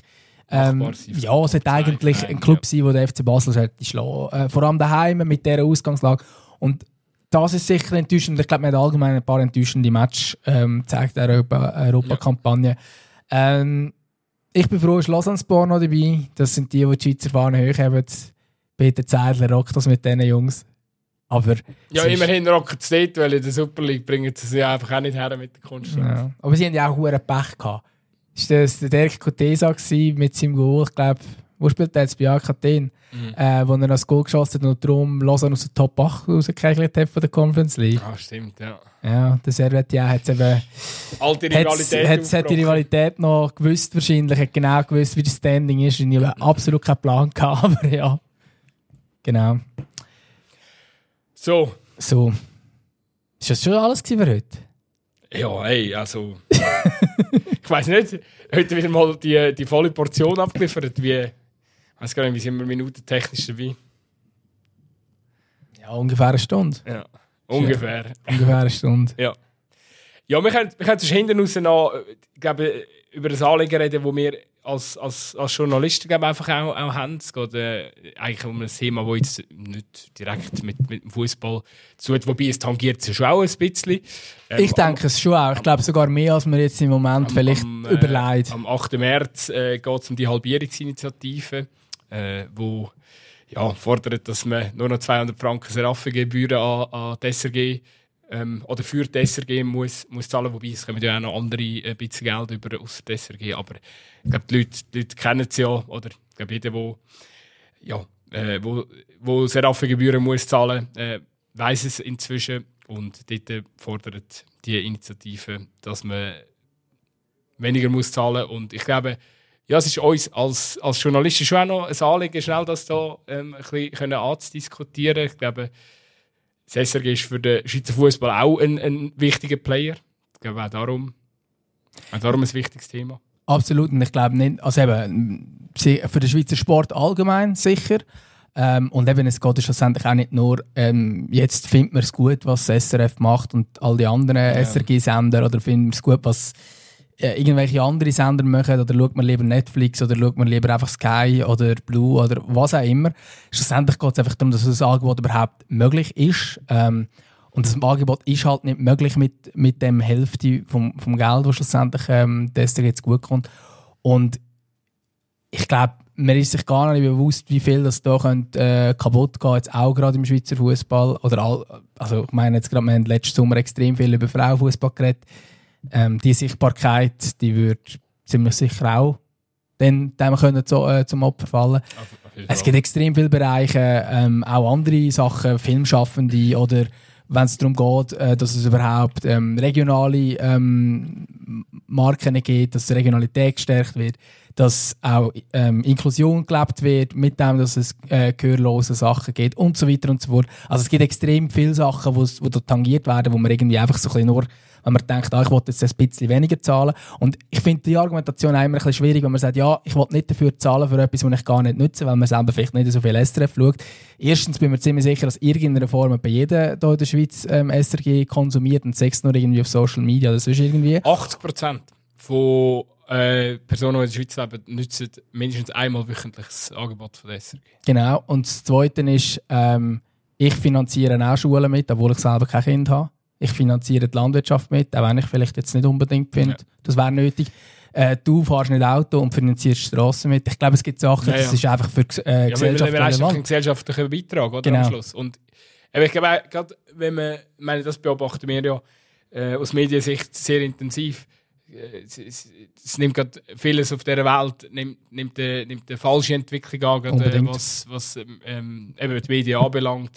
ein Club sein, der der FC Basel sollte schlagen. Vor allem daheim mit dieser Ausgangslage. Und das ist sicher enttäuschend. Ich glaube, man hat allgemein ein paar enttäuschende Matches gezeigt in der Europa-Kampagne. Ich bin froh, ist Lausanne-Sport noch dabei. Das sind die Schweizer Fahnen hoch haben. Peter Zeidler rockt das mit diesen Jungs. Aber immerhin rockt es dort, weil in der Super League bringen sie sich einfach auch nicht her mit der Kunst. Ja. Aber sie haben ja auch verdammt Pech gehabt. Ist das der Derek Kotesa mit seinem Goal? Ich glaube, wo spielt er jetzt? Bei Athen. Wo er das Goal geschossen hat und darum Lausanne aus der Top 8 rausgekegelt hat von der Conference League. Ah, stimmt, ja. Ja, der Servet hat eben... Alte Rivalität hat die Rivalität noch gewusst wahrscheinlich. Hat genau gewusst, wie das Standing ist. Und ich habe absolut keinen Plan gehabt, aber ja. Genau. So. Ist das schon alles für heute? Ja, hey, also... ich weiss nicht, heute wieder mal die volle Portion abgeliefert. Ich weiss gar nicht, wie sind wir minutentechnisch dabei? Ja, Ja, ungefähr eine Stunde. Ja, ungefähr. Ungefähr eine Stunde. Ja. Ja, wir können sonst hinten raus noch, ich glaube, über das Anliegen reden, das wir als Journalisten glaube einfach auch haben. Es geht eigentlich um ein Thema, das jetzt nicht direkt mit dem Fußball zu tut, wobei es tangiert es schon auch ein bisschen. Ich denke es schon auch. Ich glaube sogar mehr, als man jetzt im Moment vielleicht überlegt. Am 8. März geht es um die Halbierungsinitiative, wo fordert, dass man nur noch 200 Franken Seraphengebühren an die SRG oder für die SRG muss zahlen, wobei es kommen ja auch noch andere ein bisschen Geld über aus der SRG, aber ich glaube, die Leute kennen es ja, oder ich glaube, jeder, wo Seraphengebühren muss zahlen, weiss es inzwischen, und dort fordert die Initiative, dass man weniger muss zahlen, und ich glaube, ja, es ist uns als Journalisten schon auch noch ein Anliegen, schnell das da ein bisschen anzudiskutieren. Ich glaube, das SRG ist für den Schweizer Fußball auch ein wichtiger Player. Ich glaube auch darum ein wichtiges Thema. Absolut, und ich glaube nicht, also eben, für den Schweizer Sport allgemein sicher. Und eben, es geht schlussendlich auch nicht nur, jetzt findet man es gut, was das SRF macht und all die anderen SRG-Sender, oder findet man es gut, was irgendwelche andere Sender machen, oder schaut man lieber Netflix, oder schaut man lieber einfach Sky oder Blue oder was auch immer. Schlussendlich geht es einfach darum, dass das Angebot überhaupt möglich ist. Und das Angebot ist halt nicht möglich mit dem Hälfte vom Geld, das schlussendlich das jetzt gut kommt. Und ich glaube, man ist sich gar nicht bewusst, wie viel das da kaputt gehen, jetzt auch gerade im Schweizer Fußball. Also ich meine jetzt gerade, wir haben letzten Sommer extrem viel über Frauenfußball geredet. Die Sichtbarkeit, die würde ziemlich sicher auch dem können zum Opfer fallen. Es gibt extrem viele Bereiche, auch andere Sachen, Filmschaffende, oder wenn es darum geht, dass es überhaupt regionale Marken gibt, dass Regionalität gestärkt wird, dass auch Inklusion gelebt wird, mit dem, dass es gehörlose Sachen gibt und so weiter und so fort. Also es gibt extrem viele Sachen, die da tangiert werden, wo man irgendwie einfach so ein bisschen nur, wenn man denkt, ich will jetzt ein bisschen weniger zahlen. Und ich finde die Argumentation auch immer ein bisschen schwierig, wenn man sagt, ja, ich will nicht dafür zahlen für etwas, was ich gar nicht nutze, weil man selber vielleicht nicht so viel SRF schaut. Erstens bin ich mir ziemlich sicher, dass irgendeiner Form bei jedem hier in der Schweiz SRG konsumiert, und sechs nur irgendwie auf Social Media oder sonst irgendwie. 80% von Personen, die in der Schweiz leben, nutzen mindestens einmal wöchentlich das Angebot von der SRG. Genau. Und das Zweite ist, ich finanziere auch Schulen mit, obwohl ich selber kein Kind habe. Ich finanziere die Landwirtschaft mit, auch wenn ich vielleicht jetzt nicht unbedingt finde, das wäre nötig. Du fährst nicht Auto und finanzierst Strassen mit. Ich glaube, es gibt Sachen, das ist einfach für Gesellschaft relevant. Ein gesellschaftlicher Beitrag, oder? Genau. Am Schluss. Und ich glaube, gerade wenn man, das beobachten wir ja aus Mediensicht sehr intensiv. Es nimmt gerade vieles auf dieser Welt, nimmt eine falsche Entwicklung an, was eben die Medien anbelangt.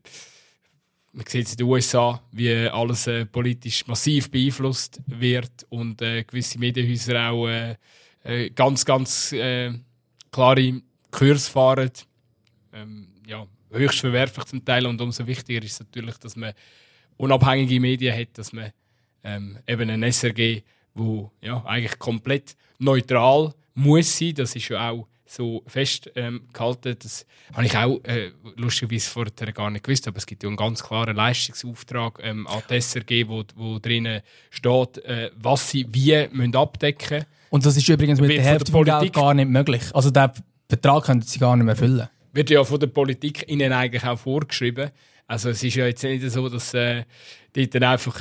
Man sieht es in den USA, wie alles politisch massiv beeinflusst wird, und gewisse Medienhäuser auch ganz klare Kurs fahren. Höchst verwerflich zum Teil, und umso wichtiger ist es natürlich, dass man unabhängige Medien hat, dass man eben ein SRG, wo eigentlich komplett neutral muss sein. Das ist ja auch so festgehalten. Das habe ich auch lustigerweise vorher gar nicht gewusst, aber es gibt ja einen ganz klaren Leistungsauftrag an die SRG, wo drinnen steht, was sie wie abdecken müssen. Und das ist übrigens mit der Hälfte vom Geld gar nicht möglich. Also den Vertrag können sie gar nicht mehr erfüllen. Wird ja von der Politik ihnen eigentlich auch vorgeschrieben. Also es ist ja jetzt nicht so, dass dort dann einfach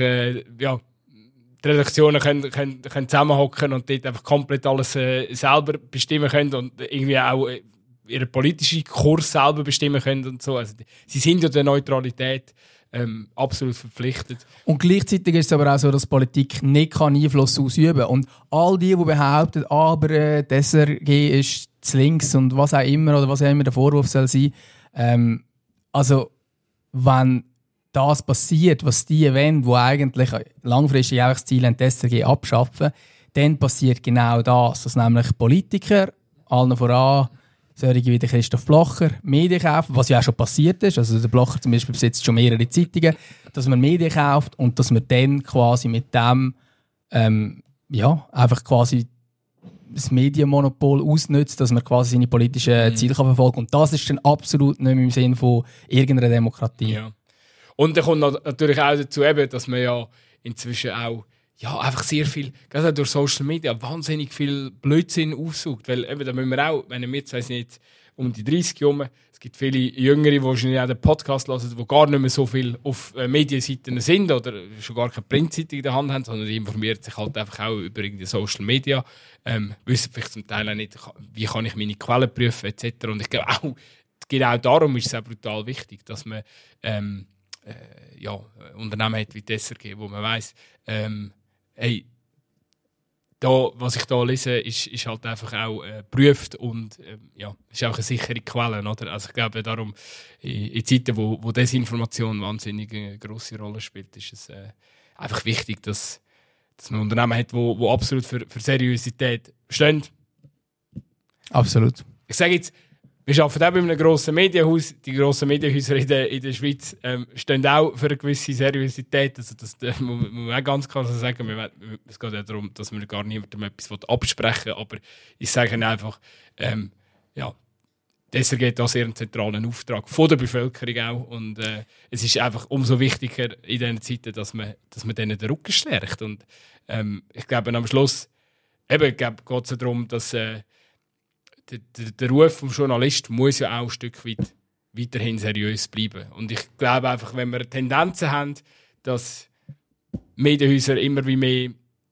die Redaktionen können zusammenhocken und dort einfach komplett alles selber bestimmen können und irgendwie auch ihren politischen Kurs selber bestimmen können und so. Also, sie sind ja der Neutralität absolut verpflichtet. Und gleichzeitig ist es aber auch so, dass Politik nicht Einfluss ausüben kann. Und all die behaupten, aber die SRG ist zu links und was auch immer, oder was auch immer der Vorwurf soll sein. Also, wenn das passiert, was die wollen, die eigentlich langfristig auch das Ziel haben, die SRG abschaffen, dann passiert genau das, dass nämlich Politiker, allen voran, solche wie der Christoph Blocher, Medien kaufen, was ja auch schon passiert ist. Also der Blocher zum Beispiel besitzt schon mehrere Zeitungen, dass man Medien kauft und dass man dann quasi mit dem einfach quasi das Medienmonopol ausnutzt, dass man quasi seine politischen Ziele kann verfolgen kann. Und das ist dann absolut nicht mehr im Sinn von irgendeiner Demokratie. Ja. Und dann kommt natürlich auch dazu, eben, dass man ja inzwischen auch einfach sehr viel, gerade durch Social Media, wahnsinnig viel Blödsinn aufsucht. Weil eben, da müssen wir auch, wenn wir jetzt, weiss nicht, um die 30 herum, es gibt viele Jüngere, die wahrscheinlich auch den Podcast hören, die gar nicht mehr so viel auf Medienseiten sind oder schon gar keine Printseite in der Hand haben, sondern die informieren sich halt einfach auch über die Social Media, wissen vielleicht zum Teil auch nicht, wie kann ich meine Quellen prüfen etc. Und ich glaube auch, genau darum ist es auch brutal wichtig, dass man Unternehmen hat wie die SRG, wo man weiss, hey, was ich da lese, ist halt einfach auch geprüft und ist auch eine sichere Quelle. Oder? Also ich glaube darum, in Zeiten, wo Desinformation wahnsinnig eine grosse Rolle spielt, ist es einfach wichtig, dass man Unternehmen hat, die absolut für Seriosität stehen. Absolut. Ich sage jetzt, wir arbeiten auch bei einem grossen Medienhaus. Die grossen Medienhäuser in der Schweiz stehen auch für eine gewisse Seriosität. Also das muss man auch ganz klar sagen. Es geht ja darum, dass man gar niemandem etwas absprechen will. Aber ich sage einfach, deshalb geht das sehr einen zentralen Auftrag von der Bevölkerung auch. Und es ist einfach umso wichtiger in diesen Zeiten, dass man denen den Rücken stärkt. Und ich glaube, am Schluss geht es ja darum, dass der Ruf des Journalisten muss ja auch ein Stück weit weiterhin seriös bleiben. Und ich glaube einfach, wenn wir Tendenzen haben, dass Medienhäuser immer wie mehr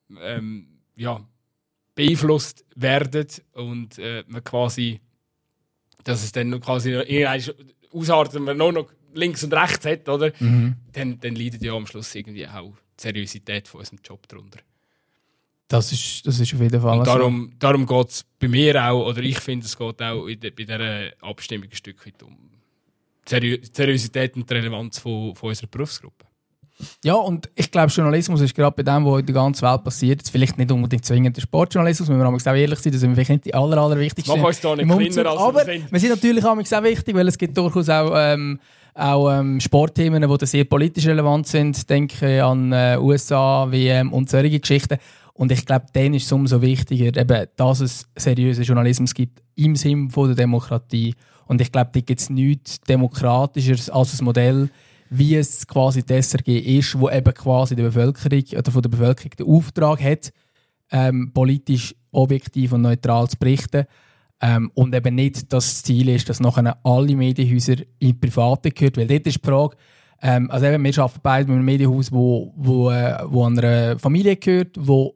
beeinflusst werden und man quasi, dass es dann noch quasi ausartet, wenn man nur noch links und rechts hat, oder? Dann leidet ja am Schluss irgendwie auch die Seriosität von unserem Job darunter. Das ist auf jeden Fall und darum geht es bei mir auch, oder ich finde, es geht auch bei dieser Abstimmung ein Stück weit um die Seriosität und die Relevanz von unserer Berufsgruppe. Ja, und ich glaube, Journalismus ist gerade bei dem, was in der ganzen Welt passiert, jetzt vielleicht nicht unbedingt zwingend der Sportjournalismus, wenn wir auch ehrlich sind, das sind vielleicht nicht die allerwichtigsten. Mach uns da nicht kleiner, als aber wir sind natürlich auch wichtig, weil es gibt durchaus auch Sportthemen, die sehr politisch relevant sind. Ich denke an USA, WM und solche Geschichten. Und ich glaube, dann ist es umso wichtiger, eben, dass es seriösen Journalismus gibt im Sinne von der Demokratie. Und ich glaube, da gibt es nichts Demokratischeres als ein Modell, wie es quasi die SRG ist, wo eben quasi der Bevölkerung oder von der Bevölkerung den Auftrag hat, politisch objektiv und neutral zu berichten. Und eben nicht, dass das Ziel ist, dass nachher alle Medienhäuser in Private gehört. Weil dort ist die Frage, also eben, wir arbeiten beide mit einem Medienhaus, wo an einer Familie gehört, wo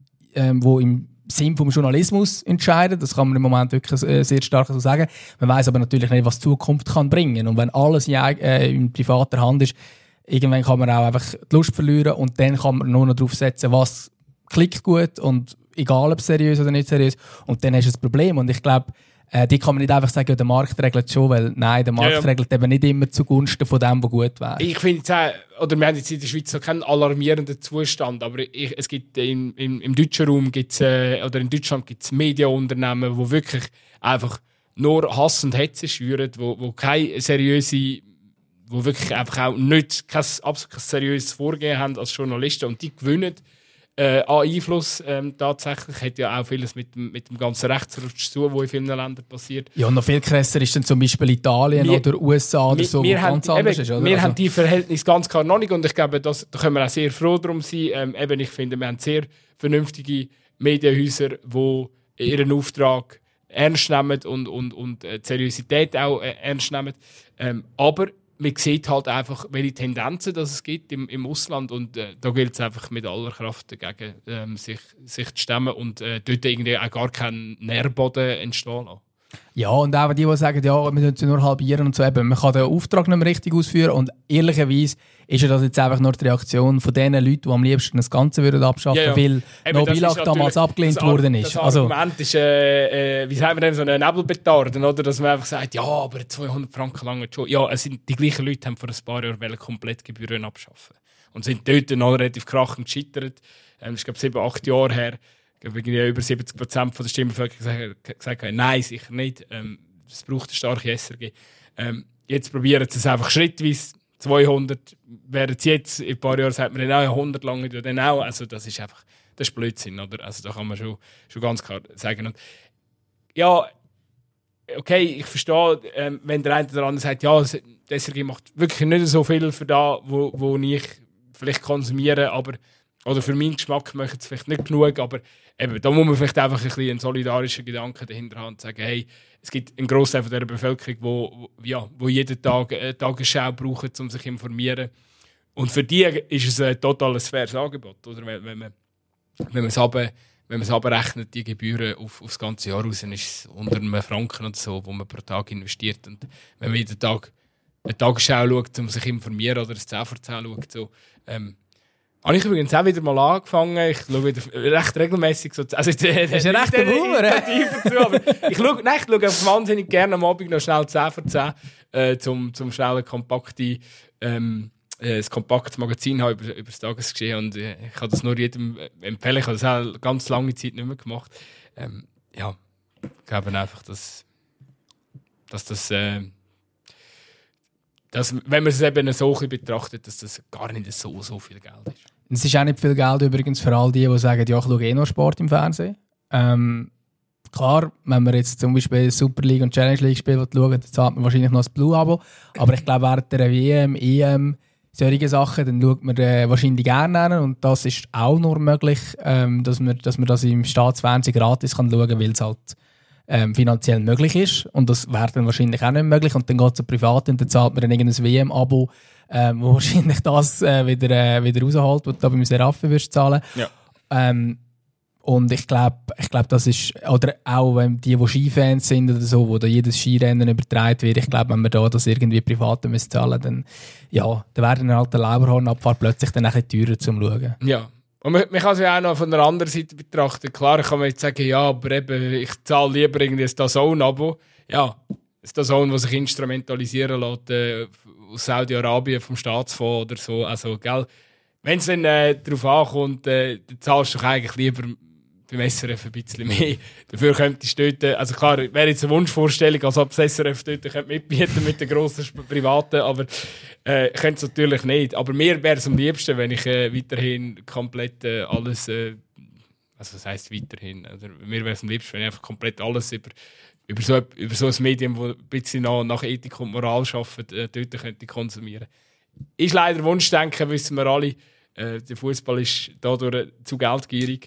im Sinn vom Journalismus entscheiden. Das kann man im Moment wirklich sehr stark so sagen. Man weiß aber natürlich nicht, was die Zukunft kann bringen. Und wenn alles in privater Hand ist, irgendwann kann man auch einfach die Lust verlieren und dann kann man nur noch darauf setzen, was klickt gut und egal ob seriös oder nicht seriös. Und dann hast du ein Problem. Und ich glaube, die kann man nicht einfach sagen, ja, der Markt regelt schon, weil nein, der Markt regelt eben nicht immer zugunsten von dem, was gut wäre. Ich finde jetzt auch, oder wir haben jetzt in der Schweiz noch keinen alarmierenden Zustand, aber es gibt im deutschen Raum oder in Deutschland gibt es Medienunternehmen, die wirklich einfach nur Hass und Hetze schüren, wo keine seriöse, wo wirklich einfach auch nicht absolut kein seriöses Vorgehen haben als Journalisten und die gewinnen an Einfluss tatsächlich. Hat ja auch vieles mit dem ganzen Rechtsrutsch zu, der in vielen Ländern passiert. Ja, und noch viel krasser ist dann zum Beispiel Italien oder USA oder so, wo ganz anders ist. Oder? Wir haben die Verhältnisse ganz klar noch nicht und ich glaube, da können wir auch sehr froh darum sein. Ich finde, wir haben sehr vernünftige Medienhäuser, die ihren Auftrag ernst nehmen und die Seriosität auch ernst nehmen. Aber man sieht halt einfach, welche Tendenzen das es gibt im Ausland und da gilt es einfach mit aller Kraft dagegen, sich zu stemmen und dort irgendwie auch gar keinen Nährboden entstehen lassen. Ja, und auch die sagen, ja, wir müssen nur halbieren und so. Eben, man kann den Auftrag nicht mehr richtig ausführen und ehrlicherweise ist ja das jetzt einfach nur die Reaktion von den Leuten, die am liebsten das Ganze würden abschaffen würden, weil Nobilag damals abgelehnt worden ist. Das Argument ist, wie sagen wir denn, so eine Nebelbetarden, oder? Dass man einfach sagt, ja, aber 200 Franken lang schon. Ja, es sind die gleichen Leute, haben vor ein paar Jahren komplett Gebühren abschaffen und sind dort noch relativ krachend gescheitert. Ich glaube, 7-8 Jahre her. Über 70% der Stimmbevölkerung gesagt haben, nein, sicher nicht. Es braucht eine starke SRG. Jetzt probieren sie es einfach schrittweise 200 wären es jetzt, in ein paar Jahren sagt man dann auch 100 lange, dann auch. Also das ist Blödsinn, oder? Also da kann man schon ganz klar sagen. Und ja, okay, ich verstehe, wenn der eine oder andere sagt, ja, der SRG macht wirklich nicht so viel für das, wo ich vielleicht konsumiere, aber oder für meinen Geschmack möchte es vielleicht nicht genug, aber eben, da muss man vielleicht einfach ein bisschen einen solidarischen Gedanken dahinter haben und sagen, hey, es gibt einen Großteil von dieser Bevölkerung, wo jeden Tag eine Tagesschau braucht, um sich zu informieren. Und für die ist es ein total faires Angebot, oder? Wenn man es abrechnet, die Gebühren aufs ganze Jahr raus, dann ist es unter einem Franken oder so, wo man pro Tag investiert. Und wenn man jeden Tag eine Tagesschau schaut, um sich zu informieren, oder ein 10 vor 10 schaut, so, habe ich übrigens auch wieder mal angefangen. Ich schaue wieder recht regelmäßig so. Also, das ist ein rechter Boomer, ich schaue einfach wahnsinnig gerne am Abend noch schnell 10 vor 10, zum schnellen ein kompaktes Magazin haben über das Tagesgeschehen. Und ich kann das nur jedem empfehlen. Ich habe das auch ganz lange Zeit nicht mehr gemacht. Ja, ich glaube einfach, dass wenn man es eben so betrachtet, dass das gar nicht so viel Geld ist. Es ist auch nicht viel Geld übrigens für all die sagen, ja, ich schaue eh noch Sport im Fernsehen. Klar, wenn man jetzt zum Beispiel Super League und Challenge League Spiele schaut, dann zahlt man wahrscheinlich noch das Blue-Abo. Aber ich glaube, während der WM, EM, solche Sachen, dann schaut man wahrscheinlich gerne an. Und das ist auch nur möglich, dass man das im Staatsfernsehen gratis kann schauen kann, weil es halt finanziell möglich ist. Und das wäre dann wahrscheinlich auch nicht möglich. Und dann geht es zu privat und dann zahlt man dann irgendein WM-Abo, wo wahrscheinlich das wieder rausholt, was du beim Serafin wirst zahlen. Ja. Und ich glaube, das ist, oder auch wenn die Skifans sind oder so, wo da jedes Skirennen übertragen wird, ich glaube, wenn man da das irgendwie privat zahlen müssen, dann werden halt der Lauberhornabfahrt plötzlich dann ein bisschen teurer zum Schauen. Ja. Und man kann es ja auch noch von der anderen Seite betrachten. Klar, kann man jetzt sagen, ja, aber eben, ich zahle lieber irgendwie ein DAZN-Abo. Ja, ein DAZN, das sich instrumentalisieren lässt aus Saudi-Arabien vom Staatsfonds oder so. Also, gell, wenn es dann darauf ankommt, dann zahlst du doch eigentlich lieber beim SRF ein bisschen mehr. Dafür könntest du dort, also klar, wäre jetzt eine Wunschvorstellung, als ob das SRF dort mitbieten mit den grossen Privaten, aber könnte es natürlich nicht. Aber mir wäre es am liebsten, wenn ich weiterhin komplett alles, also was heisst weiterhin? Also, mir wäre es am liebsten, wenn ich einfach komplett alles über so ein Medium, das ein bisschen nach Ethik und Moral arbeitet, dort könnte konsumieren. Ist leider Wunschdenken, wissen wir alle. Der Fußball ist dadurch zu geldgierig.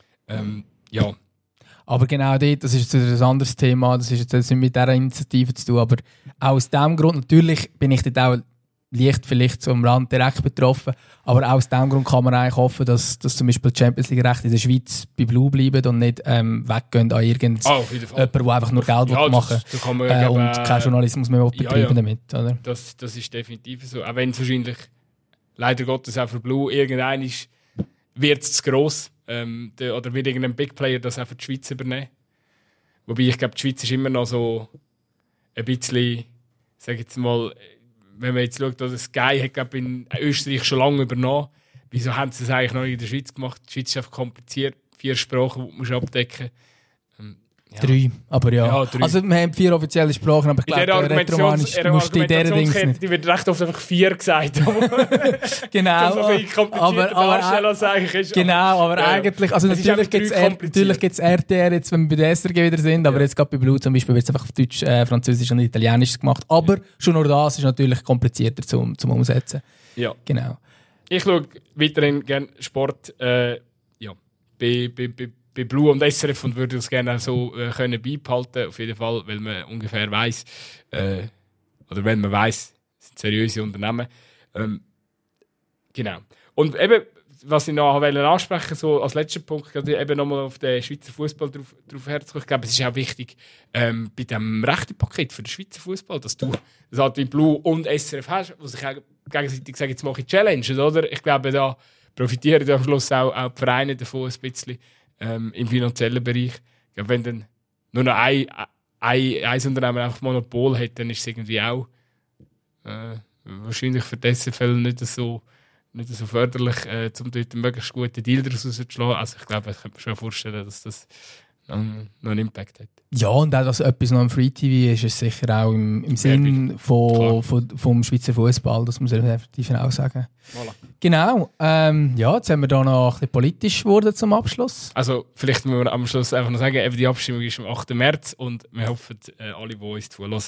Ja. Aber genau dort, das ist ein anderes Thema, das ist jetzt nicht mit dieser Initiative zu tun, aber auch aus diesem Grund, natürlich bin ich dort auch leicht vielleicht so am Rand direkt betroffen, aber auch aus diesem Grund kann man eigentlich hoffen, dass zum Beispiel die Champions League Rechte in der Schweiz bei Blue bleiben und nicht weggehen an irgendjemand, der einfach nur Geld machen will und keinen Journalismus mehr betreiben damit. Oder? Das ist definitiv so, auch wenn es wahrscheinlich leider Gottes auch für Blue irgendein ist, wird es zu gross. Oder wird irgendein Big Player das auch für die Schweiz übernehmen. Wobei ich glaube, die Schweiz ist immer noch so ein bisschen, sag jetzt mal, wenn man jetzt schaut, dass Sky hat glaube in Österreich schon lange übernommen. Wieso haben sie das eigentlich noch nicht in der Schweiz gemacht? Die Schweiz ist einfach kompliziert, 4 Sprachen, die du abdecken musst. Ja. 3, aber ja. 3. Also wir haben 4 offizielle Sprachen, aber ich glaube, Retromanisch musst du in dieser Dings nicht. Die wird recht oft einfach 4 gesagt. Genau, aber eigentlich, also natürlich gibt es RTR, jetzt, wenn wir bei der SRG wieder sind, aber jetzt gerade bei Blue zum Beispiel wird es einfach auf Deutsch, Französisch und Italienisch gemacht. Aber schon nur das ist natürlich komplizierter zum Umsetzen. Ja. Genau. Ich schaue weiterhin gerne Sport bei Blue und SRF und würde das gerne auch so können beibehalten, auf jeden Fall, weil man ungefähr weiss, oder wenn man weiss, es sind seriöse Unternehmen. Genau. Und eben, was ich noch ansprechen so als letzter Punkt, eben nochmal auf den Schweizer Fußball drauf herzukommen. Ich glaube, es ist auch wichtig, bei diesem Rechtepaket für den Schweizer Fußball, dass du das halt wie Blue und SRF hast, wo sich gegenseitig sagen, jetzt mache ich Challenges, oder? Ich glaube, da profitieren am Schluss auch die Vereine davon ein bisschen. Im finanziellen Bereich. Ich glaube, wenn dann nur noch ein Unternehmen einfach Monopol hat, dann ist es irgendwie auch wahrscheinlich für diese Fälle nicht so förderlich, um dort einen möglichst guten Deal daraus zu schlagen. Also ich glaube, ich kann mir schon vorstellen, dass das noch einen Impact hat. Ja, und auch, dass etwas noch im Free TV ist, ist sicher auch im Sinn vom Schweizer Fußball, das muss man definitiv auch sagen. Voilà. Genau. Ja, jetzt haben wir da noch ein bisschen politisch geworden zum Abschluss. Also, vielleicht müssen wir am Schluss einfach noch sagen, eben die Abstimmung ist am 8. März und wir hoffen, alle, die uns zuhören,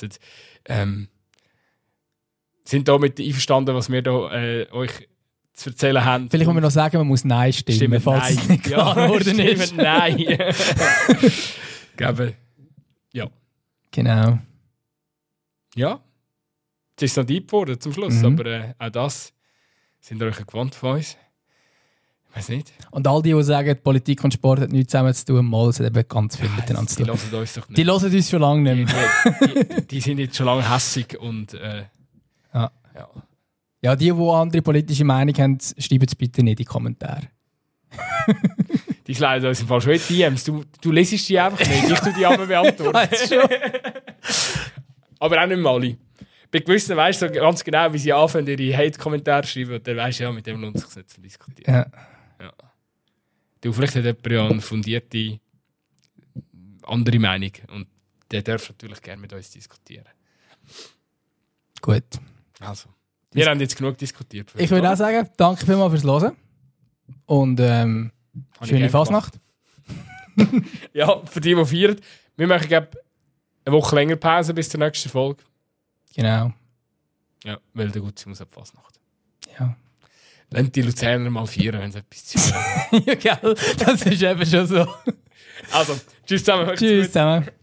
sind damit einverstanden, was wir da euch zu erzählen haben. Vielleicht muss man noch sagen, man muss Nein stimmen, falls Nein. es nicht klar geworden ist. Nein. Geben. Ja. Genau. Ja. Es ist noch deep geworden zum Schluss, aber auch das sind euch gewandt von uns. Ich weiß nicht. Und all die sagen, Politik und Sport hat nichts zusammen zu tun, mal es hat eben ganz viel miteinander zu tun. Die hören uns doch nicht. Die hören uns schon lange nicht mehr. Die sind jetzt schon lange hässig und ja. Ja, die andere politische Meinung haben, schreiben es bitte nicht in die Kommentare. Die leiden uns im Fall schon in die DMs. Du lesest die einfach nicht, ich tue die aber beantworten. Aber auch nicht mal alle. Bei gewissen weisst du ganz genau, wie sie anfangen, ihre Hate-Kommentare schreiben und dann weisst du, ja, mit dem lohnt es sich nicht zu diskutieren. Ja. Du, vielleicht hat jemand ja eine fundierte andere Meinung und der darf natürlich gerne mit uns diskutieren. Gut. Also, wir haben jetzt genug diskutiert. Ich würde auch sagen, danke vielmals fürs Hören und schöne Fasnacht. Ja, für die feiern. Wir machen eine Woche länger Pause bis zur nächsten Folge. Genau. Ja, weil der Gutzi muss ab Fasnacht. Ja. Lasst die Luzerner mal feiern, wenn sie etwas zu tun haben. Ja, gell? Das ist eben schon so. Also, tschüss zusammen. Tschüss zusammen.